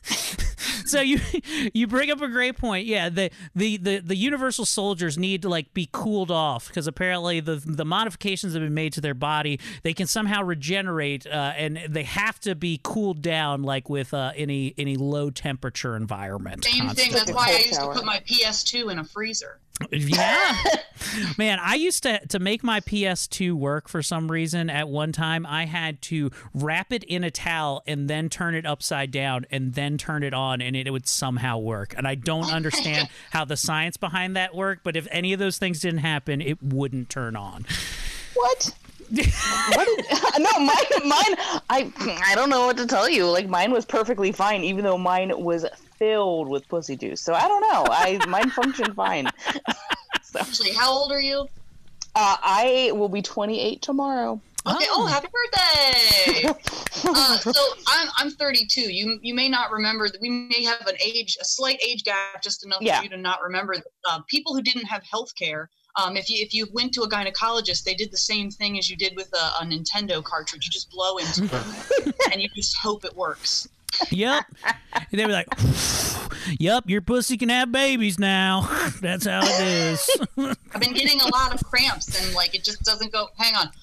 A: So you you bring up a great point. Yeah, the the the, the Universal Soldiers need to like be cooled off, because apparently the the modifications that have been made to their body, they can somehow regenerate, uh, and they have to be cooled down like with uh, any any low temperature environment.
D: Same thing.
A: constantly.
D: That's why I used to put my P S two in a freezer.
A: Yeah. Man, I used to to make my P S two work for some reason. At one time, I had to wrap it in a towel and then turn it upside down and then turn it on, and it, it would somehow work. And I don't understand how the science behind that worked, but if any of those things didn't happen, it wouldn't turn on.
E: What? what did, no, mine, mine. I, I don't know what to tell you. Like, mine was perfectly fine, even though mine was filled with pussy juice. So I don't know. I mine functioned fine. So,
D: Actually, how old are you?
E: uh, I will be twenty-eight tomorrow.
D: Okay. Oh, happy birthday! uh, so I'm I'm thirty-two. You you may not remember that we may have an age, a slight age gap, just enough
E: Yeah.
D: for you to not remember. Uh, people who didn't have health care. Um, if you if you went to a gynecologist, they did the same thing as you did with a, a Nintendo cartridge. You just blow into it, and you just hope it works.
A: Yep. And they were like, yep, your pussy can have babies now. That's how it is.
D: I've been getting a lot of cramps, and like it just doesn't go. Hang on.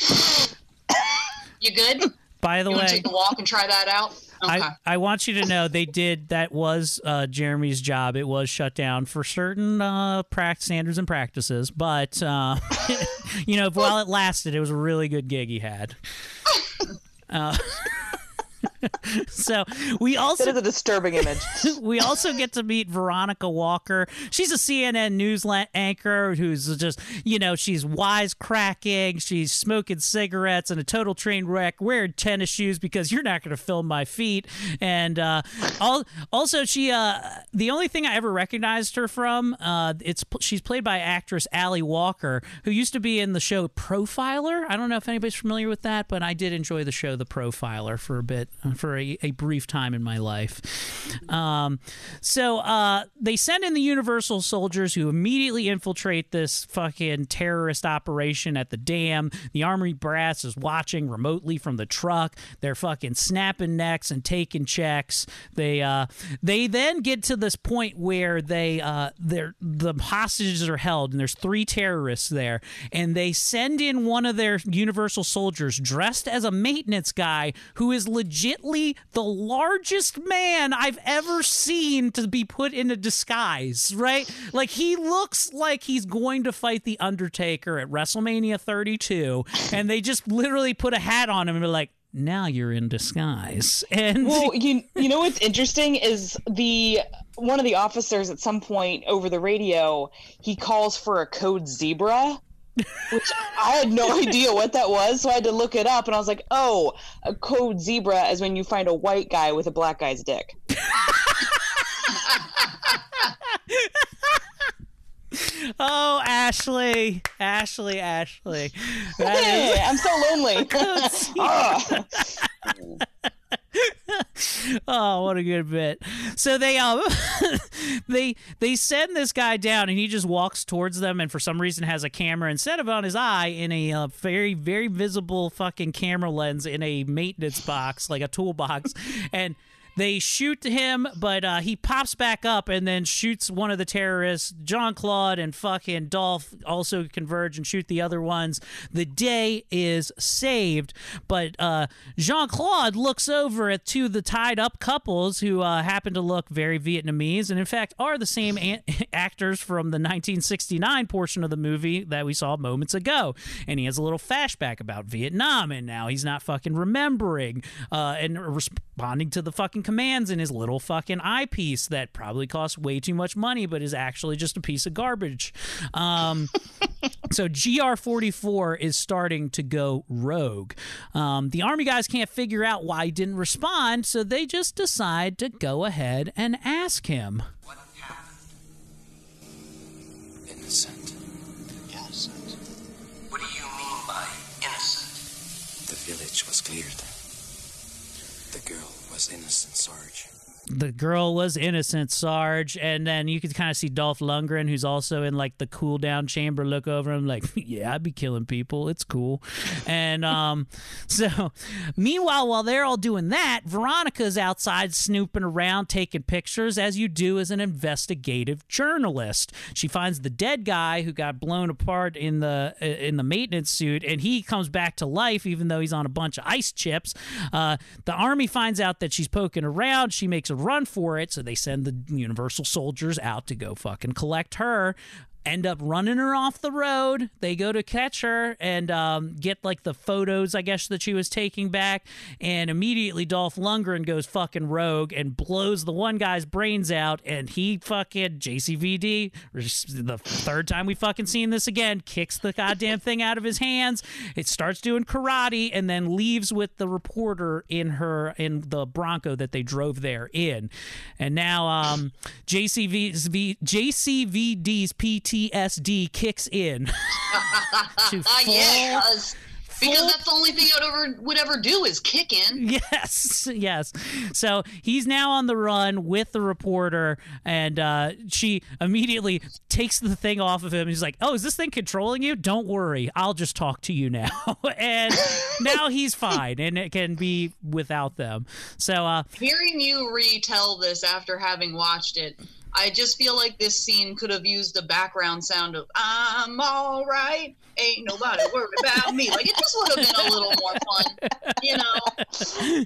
D: You good?
A: By the
D: You want to
A: way,
D: take a walk and try that out? Okay.
A: I, I want you to know they did, that was uh, Jeremy's job. It was shut down for certain uh, prac- standards and practices, but, uh, you know, while it lasted, it was a really good gig he had. Uh, so we also
E: That is a disturbing image.
A: we also get to meet Veronica Walker. She's a C N N news la- anchor who's just, you know, she's wisecracking. She's smoking cigarettes and a total train wreck, wearing tennis shoes because you're not going to film my feet. And uh, al- also, she uh, the only thing I ever recognized her from, uh, it's she's played by actress Allie Walker, who used to be in the show Profiler. I don't know if anybody's familiar with that, but I did enjoy the show The Profiler for a bit. For a, a brief time in my life. Um, so uh, they send in the Universal Soldiers, who immediately infiltrate this fucking terrorist operation at the dam. The Army brass is watching remotely from the truck. They're fucking snapping necks and taking checks. They uh, they then get to this point where they uh, they're, the hostages are held, and there's three terrorists there, and they send in one of their Universal Soldiers dressed as a maintenance guy who is legit the largest man I've ever seen to be put in a disguise, right? Like, he looks like he's going to fight The Undertaker at WrestleMania thirty-two, and they just literally put a hat on him and be like, now you're in disguise. And
E: well, you you know what's interesting is the one of the officers at some point over the radio, he calls for a code zebra, which I had no idea what that was, so I had to look it up, and I was like, oh, a code zebra is when you find a white guy with a black guy's dick.
A: Oh, Ashley, Ashley, Ashley. That
E: Hey,
A: is-
E: I'm so lonely. Ah.
A: Oh, what a good bit. So they um they they send this guy down, and he just walks towards them, and for some reason has a camera instead of on his eye in a uh, very very visible fucking camera lens in a maintenance box, like a toolbox, and they shoot him, but uh, he pops back up and then shoots one of the terrorists. Jean-Claude and fucking Dolph also converge and shoot the other ones. The day is saved, but uh, Jean-Claude looks over at two of the tied-up couples who uh, happen to look very Vietnamese and, in fact, are the same a- actors from the nineteen sixty-nine portion of the movie that we saw moments ago. And he has a little flashback about Vietnam, and now he's not fucking remembering uh, and responding to the fucking commands in his little fucking eyepiece that probably costs way too much money but is actually just a piece of garbage. Um, so G R forty-four is starting to go rogue. Um, the Army guys can't figure out why he didn't respond, so they just decide to go ahead and ask him.
F: What happened? Innocent. Innocent. What do you mean by innocent? The village was cleared. The girl was innocent, Sarge.
A: The girl was innocent, Sarge. And then you could kind of see Dolph Lundgren, who's also in like the cool down chamber, look over him like, yeah, I'd be killing people. It's cool. And um, so meanwhile, while they're all doing that, Veronica's outside snooping around, taking pictures, as you do as an investigative journalist. She finds the dead guy who got blown apart in the in the maintenance suit, and he comes back to life, even though he's on a bunch of ice chips. Uh, the Army finds out that she's poking around. She makes a run for it, so they send the Universal soldiers out to go fucking collect her. End up running her off the road. They go to catch her and um, get like the photos, I guess, that she was taking back. And immediately Dolph Lundgren goes fucking rogue and blows the one guy's brains out. And he fucking J C V D, the third time we fucking seen this again, kicks the goddamn thing out of his hands. It starts doing karate and then leaves with the reporter in her in the Bronco that they drove there in. And now um, J C V J C V D's P T P T S D kicks in. to full,
D: yeah, because because that's the only thing I would ever would ever do is kick in.
A: Yes, yes. So he's now on the run with the reporter, and uh, she immediately takes the thing off of him. He's like, "Oh, is this thing controlling you? Don't worry, I'll just talk to you now." And now he's fine, and it can be without them. So uh,
D: hearing you retell this after having watched it, I just feel like this scene could have used the background sound of "I'm all right, ain't nobody worried about me." Like, it just would have been a little more fun, you know.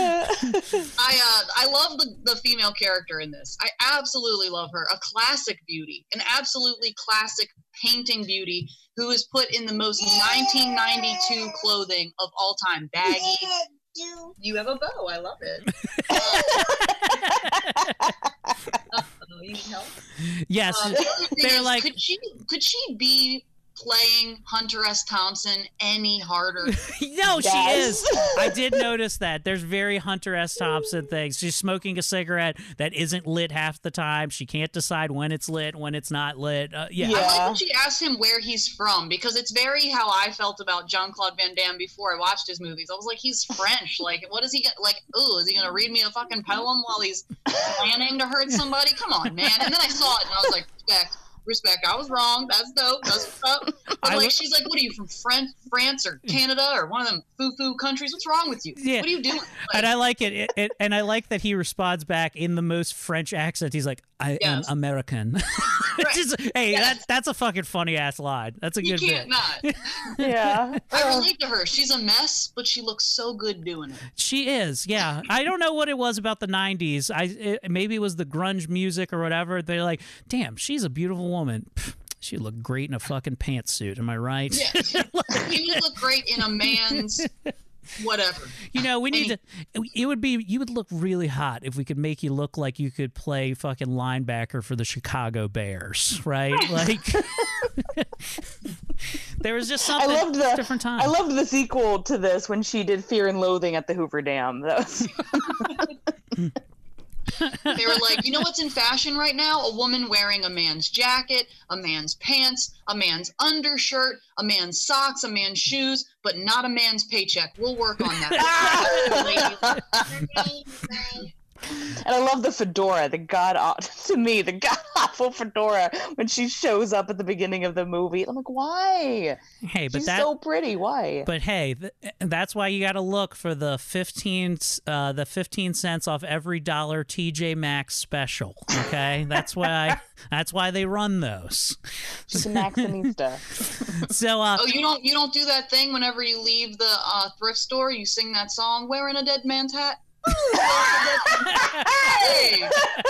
D: I uh, I love the, the female character in this. I absolutely love her. A classic beauty, an absolutely classic painting beauty who is put in the most nineteen ninety-two clothing of all time. Baggy. You have a bow. I love it. Uh, you need help?
A: Yes,
D: uh, the
A: they're
D: is,
A: like,
D: could she could she be playing Hunter S. Thompson any harder?
A: No,
E: Yes.
A: she is. I did notice that. There's very Hunter S. Thompson things. She's smoking a cigarette that isn't lit half the time. She can't decide when it's lit, when it's not lit. Uh, yeah.
E: Yeah.
D: I like when she asked him where he's from, because it's very how I felt about Jean-Claude Van Damme before I watched his movies. I was like, he's French. Like, what is he get? Like, ooh, is he gonna read me a fucking poem while he's planning to hurt somebody? Come on, man. And then I saw it and I was like, respect. Respect. I was wrong. That's dope. That's what's up. But
A: I
D: like,
A: lo-
D: she's like, what are you from France, France or Canada or one of them foo-foo countries? What's wrong with you?
A: Yeah.
D: What are you doing? Like,
A: And I like it. It, it. And I like that he responds back in the most French accent. He's like, I
D: Yes.
A: am American. Just, hey,
D: Yes.
A: that, that's a fucking funny ass line. That's a
D: you
A: good
D: can't
A: bit.
D: not.
E: Yeah.
D: I relate to her. She's a mess, but she looks so good doing it.
A: She is, yeah. I don't know what it was about the nineties. I it, maybe it was the grunge music or whatever. They're like, damn, she's a beautiful woman. Pff, she looked great in a fucking pantsuit. Am I right?
D: Yeah. You would look great in a man's whatever.
A: You know, we need
D: Any-
A: to. It would be. You would look really hot if we could make you look like you could play fucking linebacker for the Chicago Bears, right? Like, there was just something.
E: I loved the
A: different time.
E: I loved the sequel to this when she did Fear and Loathing at the Hoover Dam. That was.
D: They were like, you know what's in fashion right now? A woman wearing a man's jacket, a man's pants, a man's undershirt, a man's socks, a man's shoes, but not a man's paycheck. We'll work on that.
E: And I love the fedora, the god to me, the god awful fedora when she shows up at the beginning of the movie. I'm like, why?
A: Hey, but
E: She's
A: that,
E: so pretty. Why?
A: But hey, th- that's why you got to look for the fifteen, uh, the fifteen cents off every dollar T J Maxx special. Okay, that's why. That's why they run those.
E: She's a Maximista.
A: So, uh,
D: oh, you don't you don't do that thing whenever you leave the uh, thrift store. You sing that song, "Wearing a Dead Man's Hat." Hey.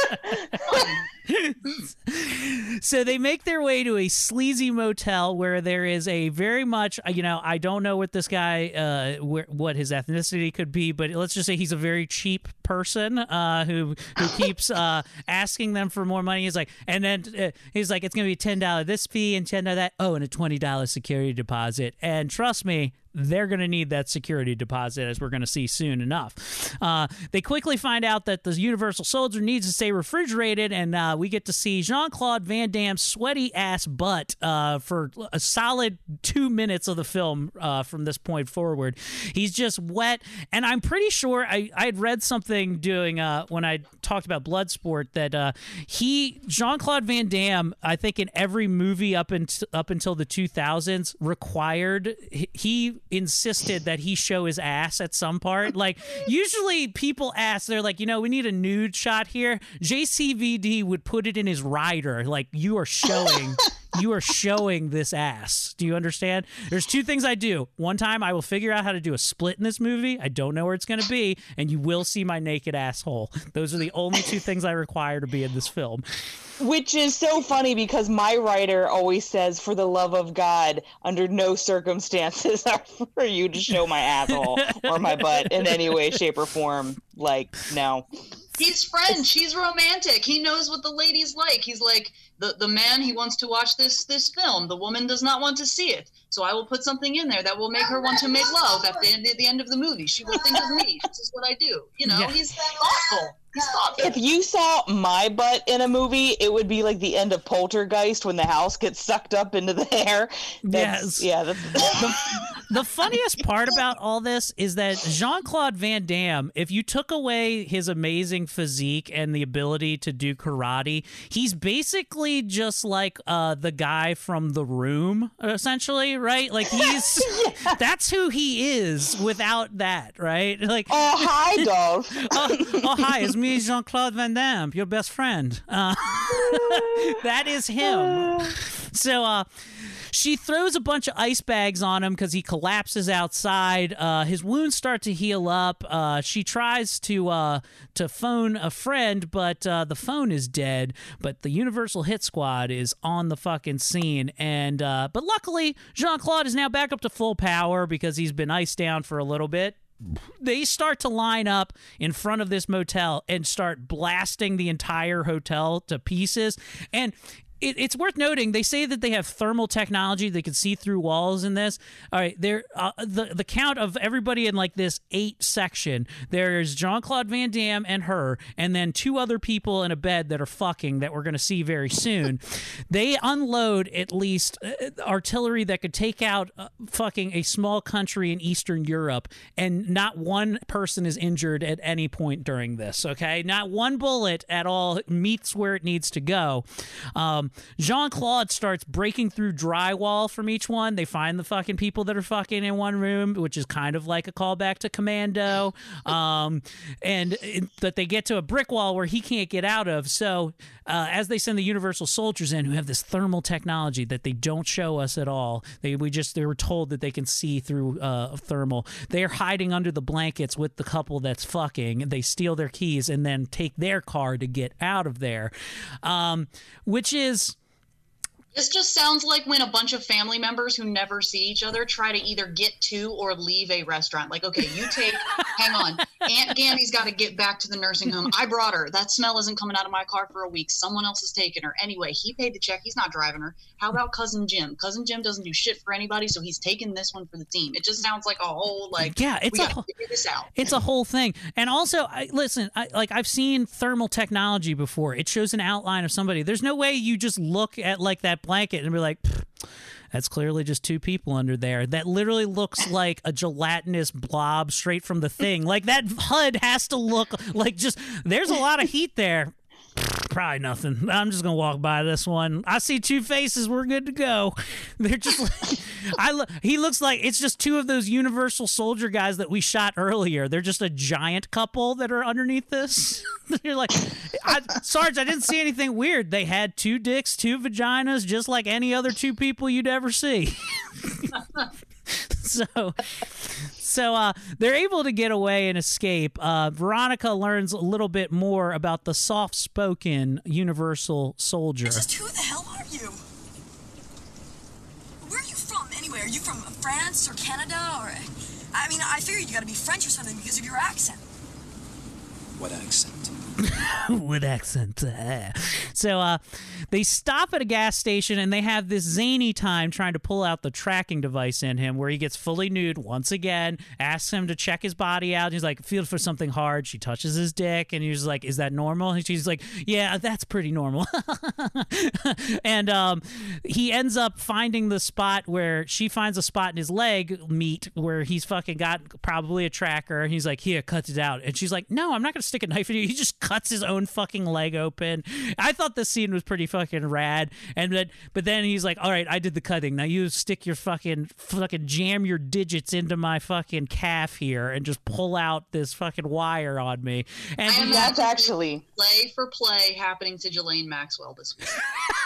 A: So they make their way to a sleazy motel where there is a very much, you know, I don't know what this guy, uh, where, what his ethnicity could be, but let's just say he's a very cheap person uh, who who keeps uh, asking them for more money. He's like, and then uh, he's like, it's going to be ten dollars this fee and ten dollars that. Oh, and a twenty dollars security deposit. And trust me, they're going to need that security deposit, as we're going to see soon enough. Uh, they quickly find out that the Universal Soldier needs to stay refrigerated, and uh, we get to see Jean-Claude Van Damme's sweaty-ass butt uh, for a solid two minutes of the film uh, from this point forward. He's just wet, and I'm pretty sure I, I had read something doing uh, when I talked about Bloodsport that uh, he, Jean-Claude Van Damme, I think in every movie up, in, up until the two thousands, required, he, he insisted that he show his ass at some part. Like, usually people ask, they're like, you know, we need a nude shot here. J C V D would put it in his rider, like, you are showing you are showing this ass. Do you understand? There's two things I do. One time I will figure out how to do a split in this movie. I don't know where it's going to be, and you will see my naked asshole. Those are the only two things I require to be in this film.
E: Which is so funny because my writer always says, for the love of God, under no circumstances are for you to show my asshole or my butt in any way, shape, or form. Like, no.
D: He's French. He's romantic. He knows what the ladies like. He's like, the, the man, he wants to watch this this film. The woman does not want to see it. So I will put something in there that will make her want to make love at the end, at the end of the movie. She will think of me. This is what I do. You know, yeah. He's thoughtful. He's thoughtful.
E: If you saw my butt in a movie, it would be like the end of Poltergeist when the house gets sucked up into the air. That's,
A: yes.
E: Yeah. That's...
A: the, the funniest part about all this is that Jean-Claude Van Damme, if you took away his amazing physique and the ability to do karate, he's basically just like uh, the guy from The Room, essentially, right? Like, he's yeah. That's who he is without that, right? Like,
E: oh, hi, Dolph.
A: oh, oh, hi, it's me, Jean-Claude Van Damme, your best friend. Uh, that is him. So, uh, she throws a bunch of ice bags on him because he collapses outside. Uh, his wounds start to heal up. Uh, she tries to uh, to phone a friend, but uh, the phone is dead. But the Universal Hit Squad is on the fucking scene. And uh, but luckily, Jean-Claude is now back up to full power because he's been iced down for a little bit. They start to line up in front of this motel and start blasting the entire hotel to pieces. And It, it's worth noting, they say that they have thermal technology. They can see through walls in this. All right, there. Uh, the the count of everybody in like this eight section. There's Jean-Claude Van Damme and her, and then two other people in a bed that are fucking that we're going to see very soon. They unload at least uh, artillery that could take out uh, fucking a small country in Eastern Europe, and not one person is injured at any point during this. Okay, not one bullet at all meets where it needs to go. Um, Jean-Claude starts breaking through drywall from each one. They find the fucking people that are fucking in one room, which is kind of like a callback to Commando. Um, and it, that they get to a brick wall where he can't get out of. So uh, as they send the Universal Soldiers in, who have this thermal technology that they don't show us at all, they we just they were told that they can see through uh, thermal. They are hiding under the blankets with the couple that's fucking. They steal their keys and then take their car to get out of there, um, which is.
D: This just sounds like when a bunch of family members who never see each other try to either get to or leave a restaurant. Like, okay, you take, hang on, Aunt Gammy's got to get back to the nursing home. I brought her. That smell isn't coming out of my car for a week. Someone else is taking her. Anyway, he paid the check. He's not driving her. How about Cousin Jim? Cousin Jim doesn't do shit for anybody, so he's taking this one for the team. It just sounds like a whole, like,
A: yeah, it's
D: we
A: a
D: got to
A: whole,
D: figure this out.
A: It's a whole thing. And also, I, listen, I, like I've seen thermal technology before. It shows an outline of somebody. There's no way you just look at like that blanket and be like, that's clearly just two people under there. That literally looks like a gelatinous blob straight from the thing. Like that H U D has to look like just, there's a lot of heat there. Probably nothing. I'm just gonna walk by this one. I see two faces. We're good to go. They're just like, I. Lo- he looks like it's just two of those Universal Soldier guys that we shot earlier. They're just a giant couple that are underneath this. You're like, I, Sarge, I didn't see anything weird. They had two dicks, two vaginas, just like any other two people you'd ever see. so. So uh, they're able to get away and escape. Uh, Veronica learns a little bit more about the soft-spoken Universal Soldier.
H: Just who the hell are you? Where are you from, anyway? Are you from France or Canada? Or I mean, I figured you got to be French or something because of your accent.
F: What accent?
A: With accent. So uh, they stop at a gas station and they have this zany time trying to pull out the tracking device in him where he gets fully nude once again, asks him to check his body out. He's like, feel for something hard. She touches his dick and he's like, is that normal? And she's like, yeah, that's pretty normal. And um, he ends up finding the spot where she finds a spot in his leg meat where he's fucking got probably a tracker. And he's like, here, cut it out. And she's like, no, I'm not going to stick a knife in you. He just cuts his own fucking leg open. I thought this scene was pretty fucking rad. And then, but then he's like, all right, I did the cutting. Now you stick your fucking, fucking jam your digits into my fucking calf here and just pull out this fucking wire on me. And
D: I
E: That's actually
D: play for play happening to Ghislaine Maxwell this week.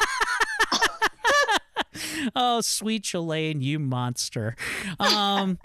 A: oh, sweet Shalane, you monster. Um,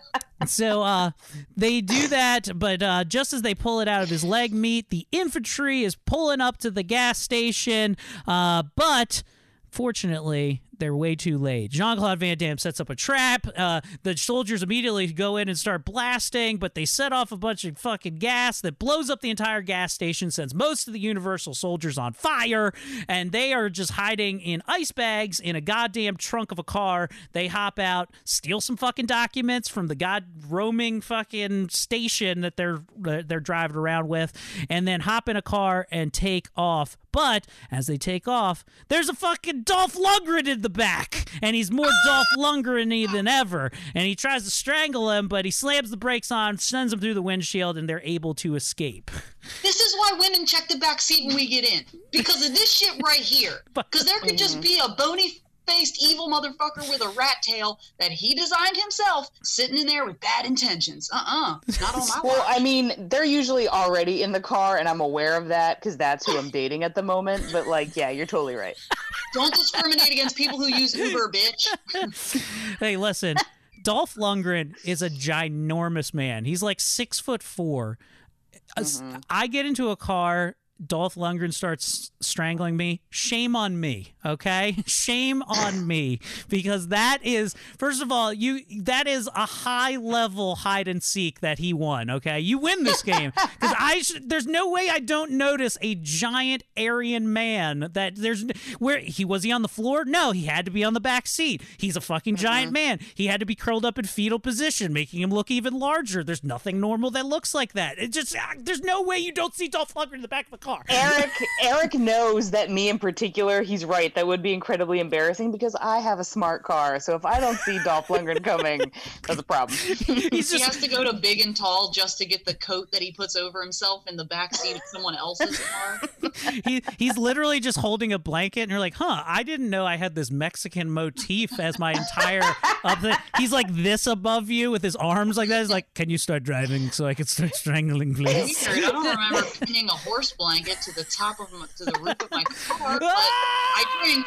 A: so uh, they do that, but uh, just as they pull it out of his leg meat, the infantry is pulling up to the gas station, uh, but fortunately, they're way too late. Jean-Claude Van Damme sets up a trap. Uh, the soldiers immediately go in and start blasting, but they set off a bunch of fucking gas that blows up the entire gas station, sends most of the Universal Soldiers on fire, and they are just hiding in ice bags in a goddamn trunk of a car. They hop out, steal some fucking documents from the god roaming fucking station that they're uh, they're driving around with, and then hop in a car and take off. But as they take off, there's a fucking Dolph Lundgren in the back, and he's more Dolph Lundgren-y than ever. And he tries to strangle him, but he slams the brakes on, sends him through the windshield, and they're able to escape.
D: This is why women check the back seat when we get in, because of this shit right here. Because there could just be a bony-faced evil motherfucker with a rat tail that he designed himself sitting in there with bad intentions. Uh-uh, not on my
E: well,
D: watch.
E: I mean, they're usually already in the car, and I'm aware of that because that's who I'm dating at the moment. But like, yeah, you're totally right.
D: Don't discriminate against people who use Uber, bitch.
A: Hey, listen, Dolph Lundgren is a ginormous man. He's like six foot four. Mm-hmm. I get into a car, Dolph Lundgren starts strangling me. Shame on me, okay? Shame on me, because that is, first of all, you that is a high level hide and seek that he won. Okay, you win this game because I sh- there's no way I don't notice a giant Aryan man that there's where he was he on the floor? No, he had to be on the back seat. He's a fucking giant mm-hmm. man. He had to be curled up in fetal position, making him look even larger. There's nothing normal that looks like that. It just there's no way you don't see Dolph Lundgren in the back of the car.
E: Eric Eric knows that me in particular, he's right. That would be incredibly embarrassing because I have a smart car. So if I don't see Dolph Lundgren coming, that's a problem.
A: He's just,
D: he has to go to Big and Tall just to get the coat that he puts over himself in the backseat of someone else's car.
A: he he's literally just holding a blanket, and you're like, huh, I didn't know I had this Mexican motif as my entire up the, he's like this above you with his arms like that. He's like, can you start driving so I can start strangling, please?
D: Weird. I don't remember pinning a horse blanket to the top of my, to the roof of my car, but I drink,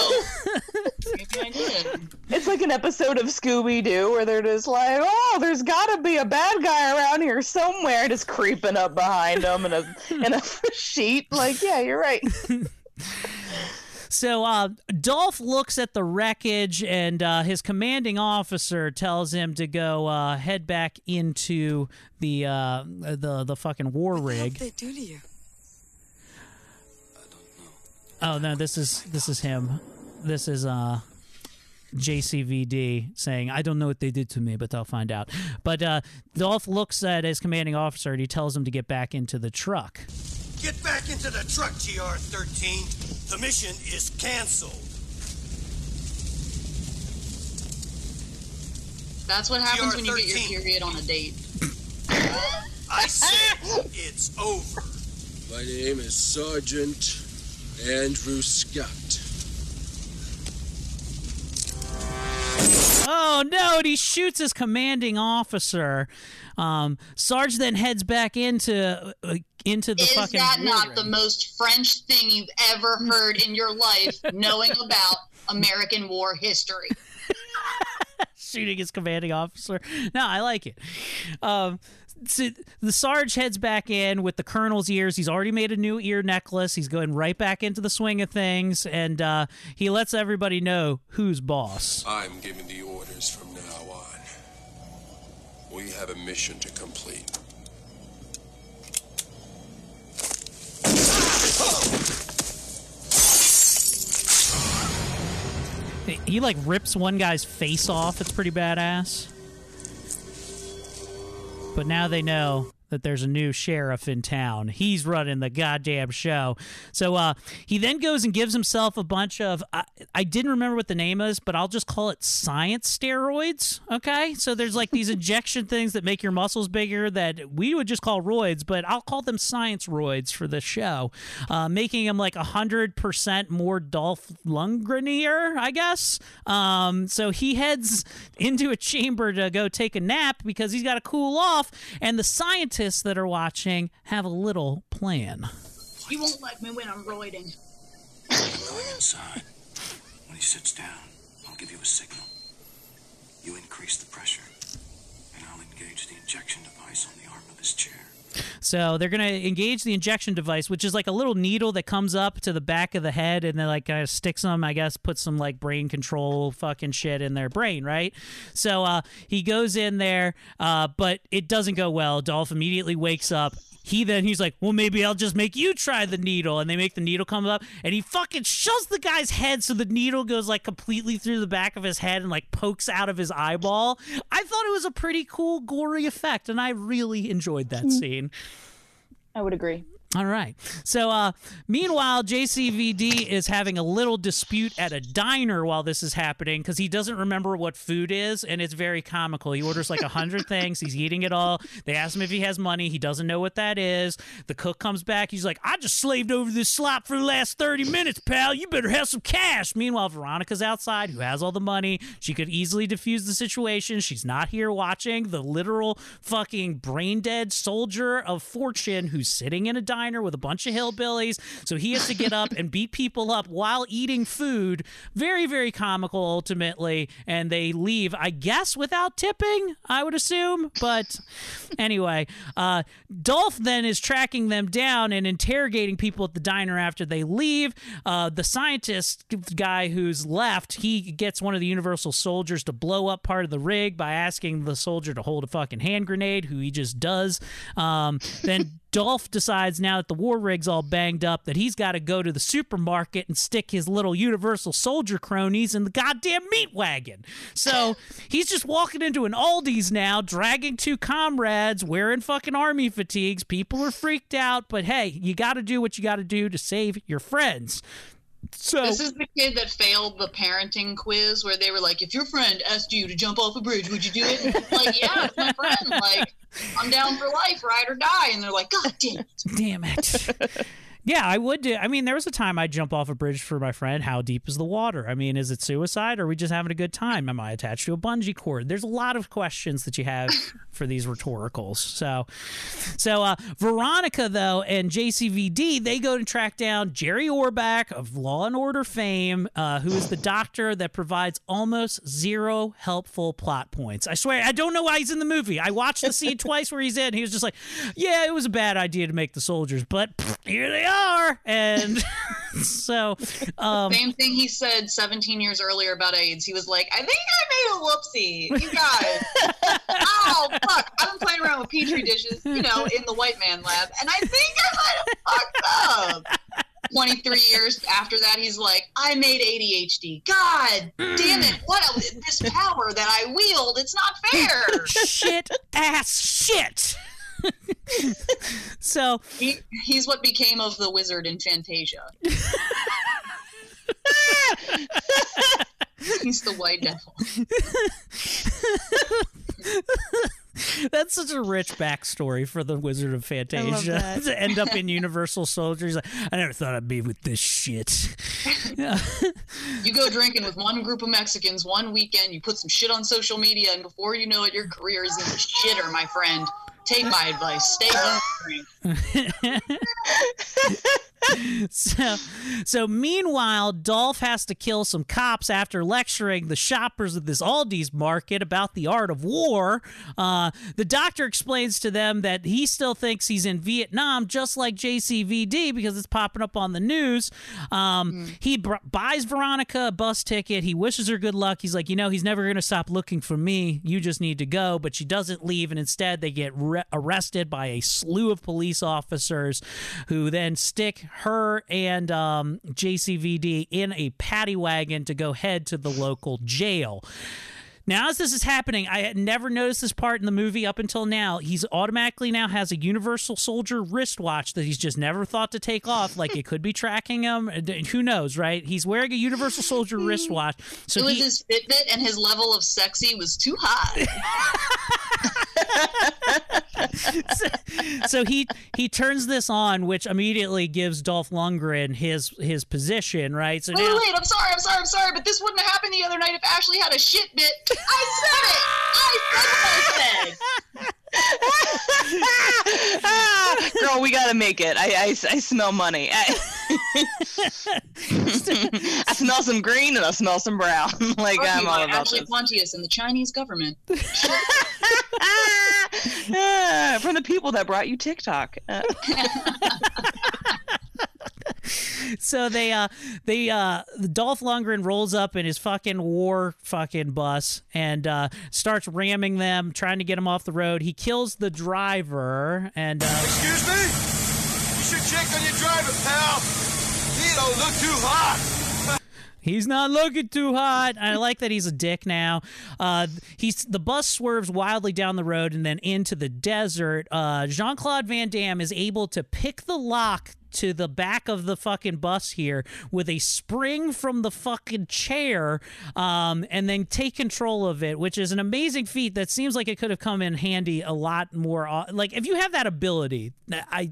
D: so maybe I did.
E: It's like an episode of Scooby-Doo where they're just like, oh, there's gotta be a bad guy around here somewhere, just creeping up behind them in a in a sheet. Like, yeah, you're right.
A: So uh, Dolph looks at the wreckage, and uh, his commanding officer tells him to go uh, head back into the uh, the the fucking war rig.
H: What did they do to you?
A: Oh no, this is this is him. This is uh, J C V D saying, "I don't know what they did to me, but I'll find out." But uh, Dolph looks at his commanding officer, and he tells him to get back into the truck.
G: Get back into the truck, G R thirteen. The mission is canceled.
D: That's what happens when you get your
G: G R thirteen.
D: period on a date.
G: I said it's over.
F: My name is Sergeant Andrew Scott.
A: Oh no! And he shoots his commanding officer. Um, Sarge then heads back into uh, into the
D: Is
A: fucking.
D: that
A: war
D: not
A: ring.
D: the most French thing you've ever heard in your life, knowing about American war history?
A: Shooting his commanding officer. No, I like it. Um, so the Sarge heads back in with the colonel's ears. He's already made a new ear necklace. He's going right back into the swing of things, and uh, he lets everybody know who's boss.
F: I'm giving the orders from now on. We have a mission to complete.
A: He like rips one guy's face off. It's pretty badass. But now they know that there's a new sheriff in town. He's running the goddamn show. So uh, he then goes and gives himself a bunch of, I, I didn't remember what the name is, but I'll just call it science steroids, okay? So there's like these injection things that make your muscles bigger that we would just call roids, but I'll call them science roids for the show, uh, making him like one hundred percent more Dolph Lundgrenier, I guess. Um, so he heads into a chamber to go take a nap because he's got to cool off, and the scientists that are watching have a little plan.
D: You won't like me when I'm roiding.
I: I'm going inside. When he sits down, I'll give you a signal. You increase the pressure, and I'll engage the injection device on the arm of his chair.
A: So they're going to engage the injection device, which is like a little needle that comes up to the back of the head and then like kind of sticks them, I guess, puts some like brain control fucking shit in their brain, right? So uh, he goes in there, uh, but it doesn't go well. Dolph immediately wakes up. He then, he's like, well, maybe I'll just make you try the needle. And they make the needle come up, and he fucking shoves the guy's head so the needle goes like completely through the back of his head and like pokes out of his eyeball. I thought it was a pretty cool, gory effect, and I really enjoyed that scene.
E: I would agree.
A: All right. So, uh, meanwhile, J C V D is having a little dispute at a diner while this is happening because he doesn't remember what food is, and it's very comical. He orders like a hundred things. He's eating it all. They ask him if he has money. He doesn't know what that is. The cook comes back. He's like, I just slaved over this slop for the last thirty minutes, pal. You better have some cash. Meanwhile, Veronica's outside, who has all the money. She could easily defuse the situation. She's not here watching the literal fucking brain-dead soldier of fortune who's sitting in a diner with a bunch of hillbillies, so he has to get up and beat people up while eating food. Very, very comical, ultimately, and they leave, I guess, without tipping, I would assume, but anyway, uh, Dolph then is tracking them down and interrogating people at the diner after they leave. Uh, the scientist guy who's left, he gets one of the Universal soldiers to blow up part of the rig by asking the soldier to hold a fucking hand grenade, who he just does. Um, then Dolph decides now that the war rig's all banged up that he's got to go to the supermarket and stick his little Universal Soldier cronies in the goddamn meat wagon. So he's just walking into an Aldi's now, dragging two comrades, wearing fucking army fatigues. People are freaked out, but hey, you got to do what you got to do to save your friends. So
D: this is the kid that failed the parenting quiz where they were like, if your friend asked you to jump off a bridge, would you do it? And it's like, yeah, it's my friend. Like, I'm down for life, ride or die. And they're like, God damn it.
A: Damn it. Yeah, I would do. I mean, there was a time I'd jump off a bridge for my friend. How deep is the water? I mean, is it suicide or are we just having a good time? Am I attached to a bungee cord? There's a lot of questions that you have for these rhetoricals. So, so uh, Veronica, though, and J C V D, they go to track down Jerry Orbach of Law and Order fame, uh, who is the doctor that provides almost zero helpful plot points. I swear, I don't know why he's in the movie. I watched the scene twice where he's in. He was just like, yeah, it was a bad idea to make the soldiers, but pff, here they are. Are and so, um,
D: same thing he said seventeen years earlier about AIDS. He was like, I think I made a whoopsie. You guys. Oh, fuck. I've been playing around with Petri dishes, you know, in the white man lab, and I think I might have fucked up. twenty-three years after that, he's like, I made A D H D. God damn it. What a, this power that I wield. It's not fair.
A: Shit ass shit. So
D: he, he's what became of the wizard in Fantasia. He's the white devil.
A: That's such a rich backstory for the Wizard of Fantasia to end up in Universal Soldier. He's like, I never thought I'd be with this shit.
D: You go drinking with one group of Mexicans one weekend, you put some shit on social media, and before you know it, your career is in the shitter, my friend. Take my advice. Stay home and drink.
A: So, so meanwhile, Dolph has to kill some cops after lecturing the shoppers of this Aldi's market about the art of war. Uh, the doctor explains to them that he still thinks he's in Vietnam, just like J C V D, because it's popping up on the news. Um, mm. He b- buys Veronica a bus ticket. He wishes her good luck. He's like, you know, he's never going to stop looking for me. You just need to go. But she doesn't leave, and instead they get re- arrested by a slew of police officers who then stick her and um, J C V D in a paddy wagon to go head to the local jail. Now, as this is happening, I had never noticed this part in the movie up until now. He's automatically now has a Universal Soldier wristwatch that he's just never thought to take off. Like, it could be tracking him. Who knows, right? He's wearing a Universal Soldier wristwatch. So
D: it was
A: he,
D: his Fitbit, and his level of sexy was too high.
A: so, so he he turns this on, which immediately gives Dolph Lundgren his his position, right? So
D: wait,
A: now,
D: wait, wait, I'm sorry, I'm sorry, I'm sorry, but this wouldn't have happened the other night if Ashley had a shit bit. I said it! I said what
E: I said! Girl, we gotta make it. I, I, I smell money. I, I smell some green and I smell some brown. Like,
D: Brought
E: I'm all about
D: Ashley
E: this.
D: Pontius and the Chinese government.
E: uh, from the people that brought you TikTok. Uh.
A: So they, uh, they, uh, Dolph Lundgren rolls up in his fucking war fucking bus and uh, starts ramming them, trying to get them off the road. He kills the driver and. Uh,
G: Excuse me? You should check on your driver, pal. He don't look too hot.
A: He's not looking too hot. I like that he's a dick now. Uh, he's the bus swerves wildly down the road and then into the desert. Uh, Jean-Claude Van Damme is able to pick the lock to the back of the fucking bus here with a spring from the fucking chair, um, and then take control of it, which is an amazing feat that seems like it could have come in handy a lot more. Uh, like, if you have that ability, I...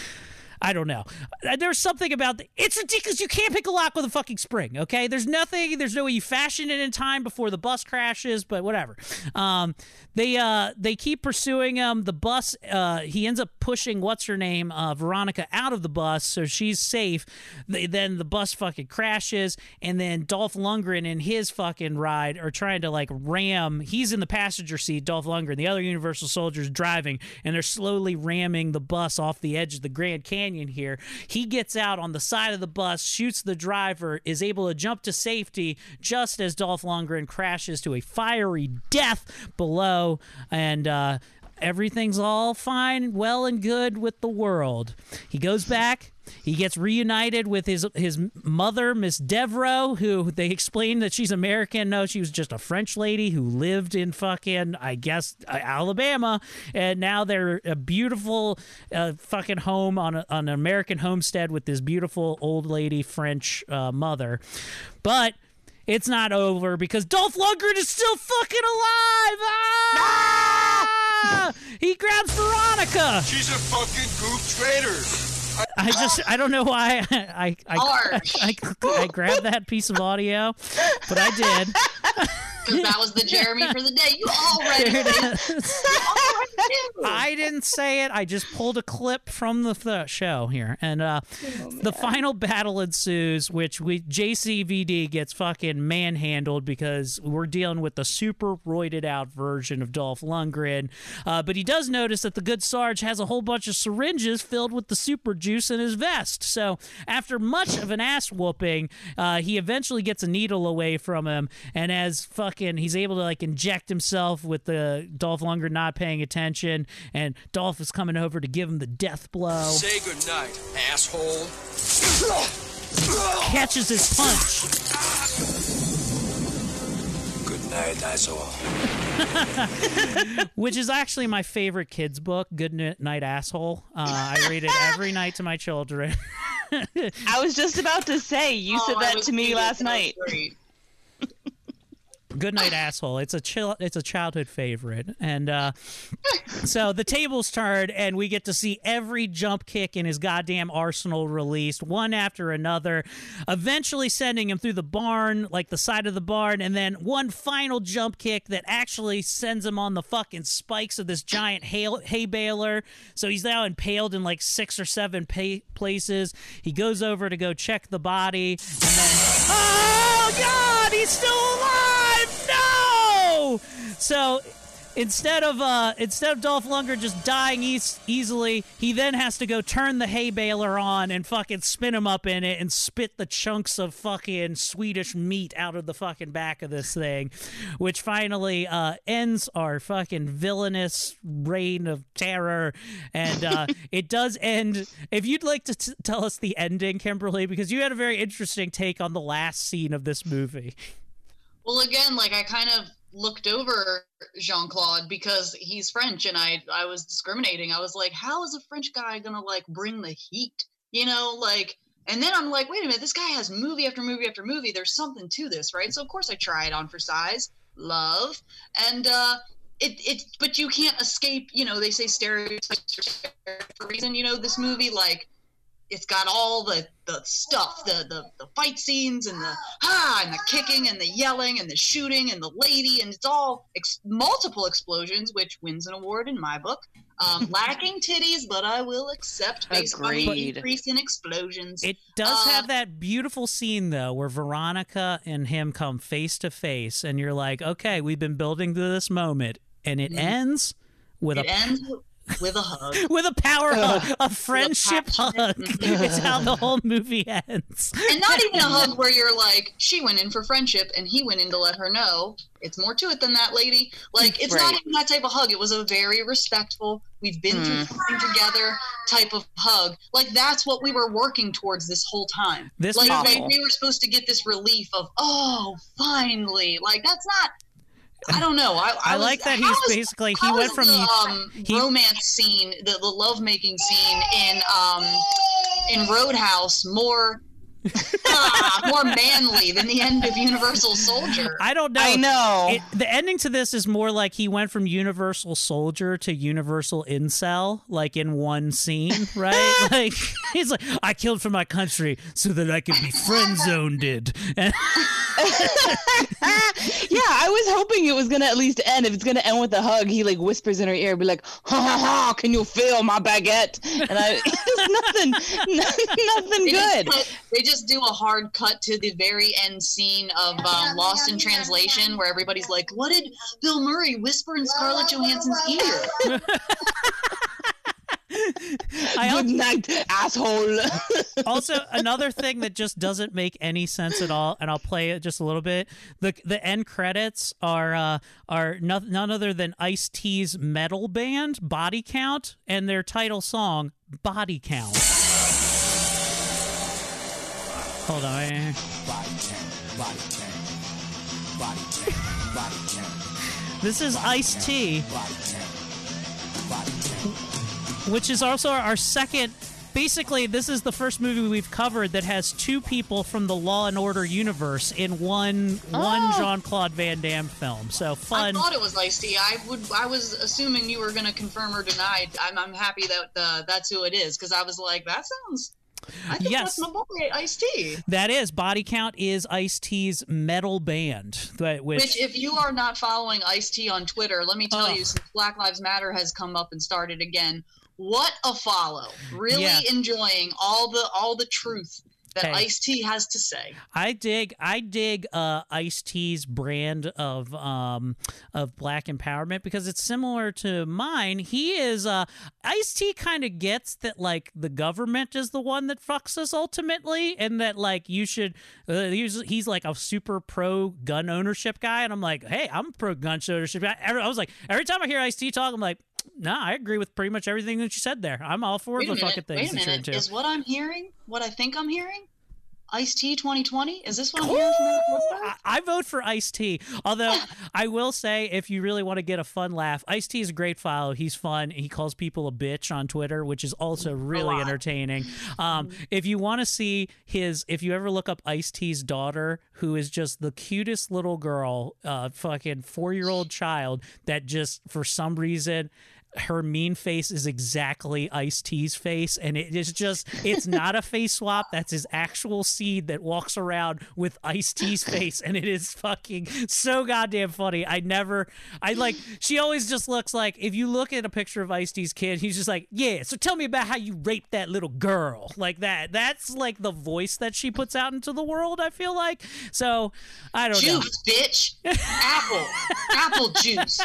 A: I don't know. There's something about the, it's ridiculous. You can't pick a lock with a fucking spring. Okay, there's nothing. There's no way you fashion it in time before the bus crashes. But whatever. Um, they uh they keep pursuing him. The bus. Uh, he ends up pushing what's her name, uh, Veronica, out of the bus, so she's safe. They, then the bus fucking crashes, and then Dolph Lundgren in his fucking ride are trying to like ram. He's in the passenger seat. Dolph Lundgren, the other Universal Soldiers, driving, and they're slowly ramming the bus off the edge of the Grand Canyon. Here, he gets out on the side of the bus, shoots the driver, is able to jump to safety just as Dolph Lundgren crashes to a fiery death below, and uh, everything's all fine, well and good with the world. He goes back. He gets reunited with his his mother, Miss Devereaux, who they explain that she's American. No, she was just a French lady who lived in fucking, I guess, Alabama. And now they're a beautiful uh, fucking home on, a, on an American homestead with this beautiful old lady French uh, mother. But it's not over because Dolph Lundgren is still fucking alive. Ah! Ah! He grabs Veronica.
G: She's a fucking goop traitor.
A: I just, I don't know why I I, I, I, I, I grabbed that piece of audio, but I did.
D: Because that was the Jeremy for the day. You already
A: There it
D: did.
A: is.
D: You already did.
A: I didn't say it. I just pulled a clip from the, the show here, and uh, the final battle ensues, which we J C V D gets fucking manhandled because we're dealing with the super roided out version of Dolph Lundgren. Uh, but he does notice that the good Sarge has a whole bunch of syringes filled with the super juice in his vest. So after much of an ass whooping, uh, he eventually gets a needle away from him, and as fucking he's able to like inject himself with the Dolph Lundgren not paying attention, and Dolph is coming over to give him the death blow.
G: Say goodnight, asshole.
A: Catches his punch.
F: Good night, asshole.
A: Which is actually my favorite kids book, Good Night Asshole. Uh, I read it every night to my children.
E: I was just about to say, you
D: Oh,
E: said
D: I
E: that
D: was
E: to me
D: thinking
E: last
D: that was
E: night.
D: great.
A: Good Night Asshole. It's a chill. It's a childhood favorite, and uh, so the tables turn, and we get to see every jump kick in his goddamn arsenal released, one after another, eventually sending him through the barn, like the side of the barn, and then one final jump kick that actually sends him on the fucking spikes of this giant hay, hay baler. So he's now impaled in like six or seven pa- places. He goes over to go check the body, and then, oh God, he's still alive! No! So instead of uh, instead of Dolph Lundgren just dying e- easily, he then has to go turn the hay baler on and fucking spin him up in it and spit the chunks of fucking Swedish meat out of the fucking back of this thing, which finally uh, ends our fucking villainous reign of terror. And uh, it does end. If you'd like to t- tell us the ending, Kimberly, because you had a very interesting take on the last scene of this movie.
D: Well, again, like I kind of looked over Jean-Claude because he's French, and I I was discriminating. I was like, how is a French guy gonna like bring the heat? You know, like. And then I'm like, wait a minute, this guy has movie after movie after movie. There's something to this, right? So of course I try it on for size, love, and uh, it it. But you can't escape. You know, they say stereotypes for a reason. You know, this movie like. It's got all the, the stuff, the, the, the fight scenes and the ah and the kicking and the yelling and the shooting and the lady, and it's all ex- multiple explosions, which wins an award in my book. Um, lacking titties, but I will accept based
E: Agreed.
D: on the increase in explosions.
A: It does
D: Uh,
A: have that beautiful scene, though, where Veronica and him come face to face, and you're like, okay, we've been building to this moment, and it ends with
D: It
A: a
D: ends with a hug.
A: with a power hug, a friendship hug.
D: passionate-
A: It's how the whole movie ends.
D: And not even a hug where you're like, she went in for friendship and he went in to let her know. It's more to it than that, lady. Like, it's not
E: Right.
D: even that type of hug. It was a very respectful, we've been through something together type of hug. Like, that's what we were working towards this whole time.
A: This
D: like,
A: movie-
D: we, we were supposed to get this relief of, oh, finally. Like, that's not... I don't know. I, I,
A: I
D: was-
A: like that
D: how
A: he's
D: is-
A: basically he
D: how
A: went
D: is
A: from
D: the um,
A: he-
D: romance scene, the, the lovemaking scene in um, in Roadhouse more ah, more manly than the end of Universal Soldier.
A: I don't know.
E: I know.
A: It, the ending to this is more like he went from Universal Soldier to Universal Incel, like in one scene, right? Like he's like, I killed for my country so that I could be friend zoned. And
E: Yeah, I was hoping it was gonna at least end. If it's gonna end with a hug, he like whispers in her ear, be like, "Ha ha ha! Can you feel my baguette?" And I, it's nothing, nothing
D: They just,
E: good.
D: cut- they just do a hard cut to the very end scene of um, Lost in Translation, where everybody's like, "What did Bill Murray whisper in Scarlett Johansson's ear?"
A: I
E: Good night, asshole.
A: also, another thing that just doesn't make any sense at all, and I'll play it just a little bit. The the end credits are uh, are no, none other than Ice-T's metal band, Body Count, and their title song, Body Count. Hold on.
F: Body count, body count, body count, body count.
A: This is Ice-T,
F: Body count, body count.
A: which is also our second. Basically, this is the first movie we've covered that has two people from the Law and Order universe in one one Jean-Claude Van Damme film. So
D: I
A: fun.
D: thought it was Ice-T. I would. I was assuming you were going to confirm or deny. I'm. I'm happy that uh, that's who it is, because I was like, that sounds I think
A: Yes.
D: that's my boy, Ice-T.
A: That is. Body Count is Ice-T's metal band. Which,
D: Which, if you are not following Ice-T on Twitter, let me tell
A: Oh.
D: you, since Black Lives Matter has come up and started again, what a follow. Really
A: Yeah.
D: enjoying all the all the truth that
A: Hey.
D: Ice-T has to say.
A: I dig I dig uh Ice-T's brand of um of black empowerment because it's similar to mine. He is uh Ice-T kind of gets that like the government is the one that fucks us ultimately, and that like you should uh, he's, he's like a super pro gun ownership guy, and I'm like, hey, I'm a pro gun ownership guy. Every, I was like, every time I hear Ice-T talk, I'm like, no, nah, I agree with pretty much everything that you said there. I'm all for
D: Wait
A: the
D: a minute,
A: fucking things
D: wait a
A: that you're
D: minute.
A: into.
D: Is what I'm hearing, what I think I'm hearing? Ice-T twenty twenty? Is this what I'm hearing from
A: I, I vote for Ice-T. Although I will say, if you really want to get a fun laugh, Ice-T is a great follow. He's fun. He calls people a bitch on Twitter, which is also really entertaining. Um, if you want to see his, if you ever look up Ice-T's daughter, who is just the cutest little girl, uh, fucking four-year-old child that just for some reason. Her mean face is exactly Ice-T's face, and it is just, it's not a face swap. That's his actual seed that walks around with Ice-T's face, and it is fucking so goddamn funny. I never, I like, she always just looks like, if you look at a picture of Ice-T's kid, he's just like, yeah, so tell me about how you raped that little girl. Like that. That's like the voice that she puts out into the world, I feel like. So, I don't know.
D: Juice, bitch. Apple. Apple juice.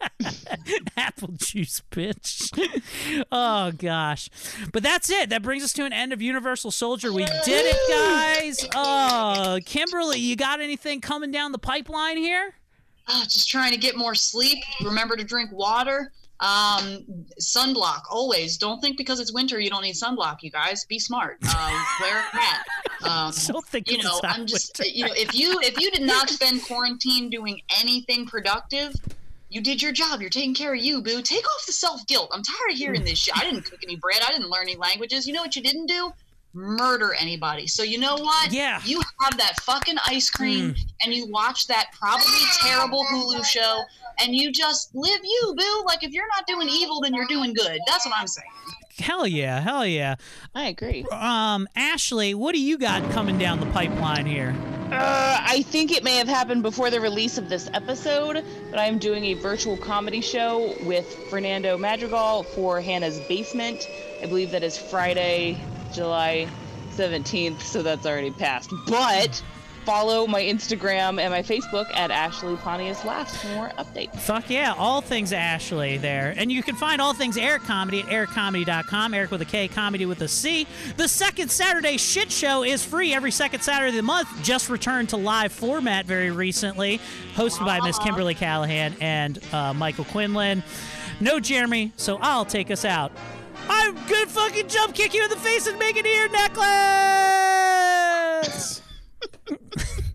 A: Apple juice, bitch. Oh gosh, but that's it. That brings us to an end of Universal Soldier. We did it, guys. Oh, Kimberly, you got anything coming down the pipeline here?
D: Oh, just trying to get more sleep. Remember to drink water. Um, sunblock always. Don't think because it's winter you don't need sunblock. You guys, be smart. Uh, wear a hat. Um,
A: Don't think
D: you
A: it's
D: know.
A: not
D: I'm just.
A: winter.
D: You know, if you if you did not spend quarantine doing anything productive. You did your job. You're taking care of you, boo. Take off the self-guilt. I'm tired of hearing this shit. I didn't cook any bread. I didn't learn any languages. You know what you didn't do? Murder anybody. So you know what?
A: Yeah.
D: You have that fucking ice cream
A: Mm.
D: and you watch that probably terrible Hulu show and you just live you, boo. Like if you're not doing evil, then you're doing good. That's what I'm saying.
A: Hell yeah, hell yeah.
E: I agree.
A: Um, Ashley, what do you got coming down the pipeline here?
E: Uh, I think it may have happened before the release of this episode, but I'm doing a virtual comedy show with Fernando Madrigal for Hannah's Basement. I believe that is Friday, July seventeenth, so that's already passed. But follow my Instagram and my Facebook at Ashley Pontius Laughs for more updates.
A: Fuck yeah, all things Ashley there. And you can find all things Eric Comedy at eric comedy dot com, Eric with a K, comedy with a C. The Second Saturday Shit Show is free every second Saturday of the month. Just returned to live format very recently, hosted by Miss Kimberly Callahan and uh, Michael Quinlan. No Jeremy, so I'll take us out. I'm gonna fucking jump kick you in the face and make an ear necklace!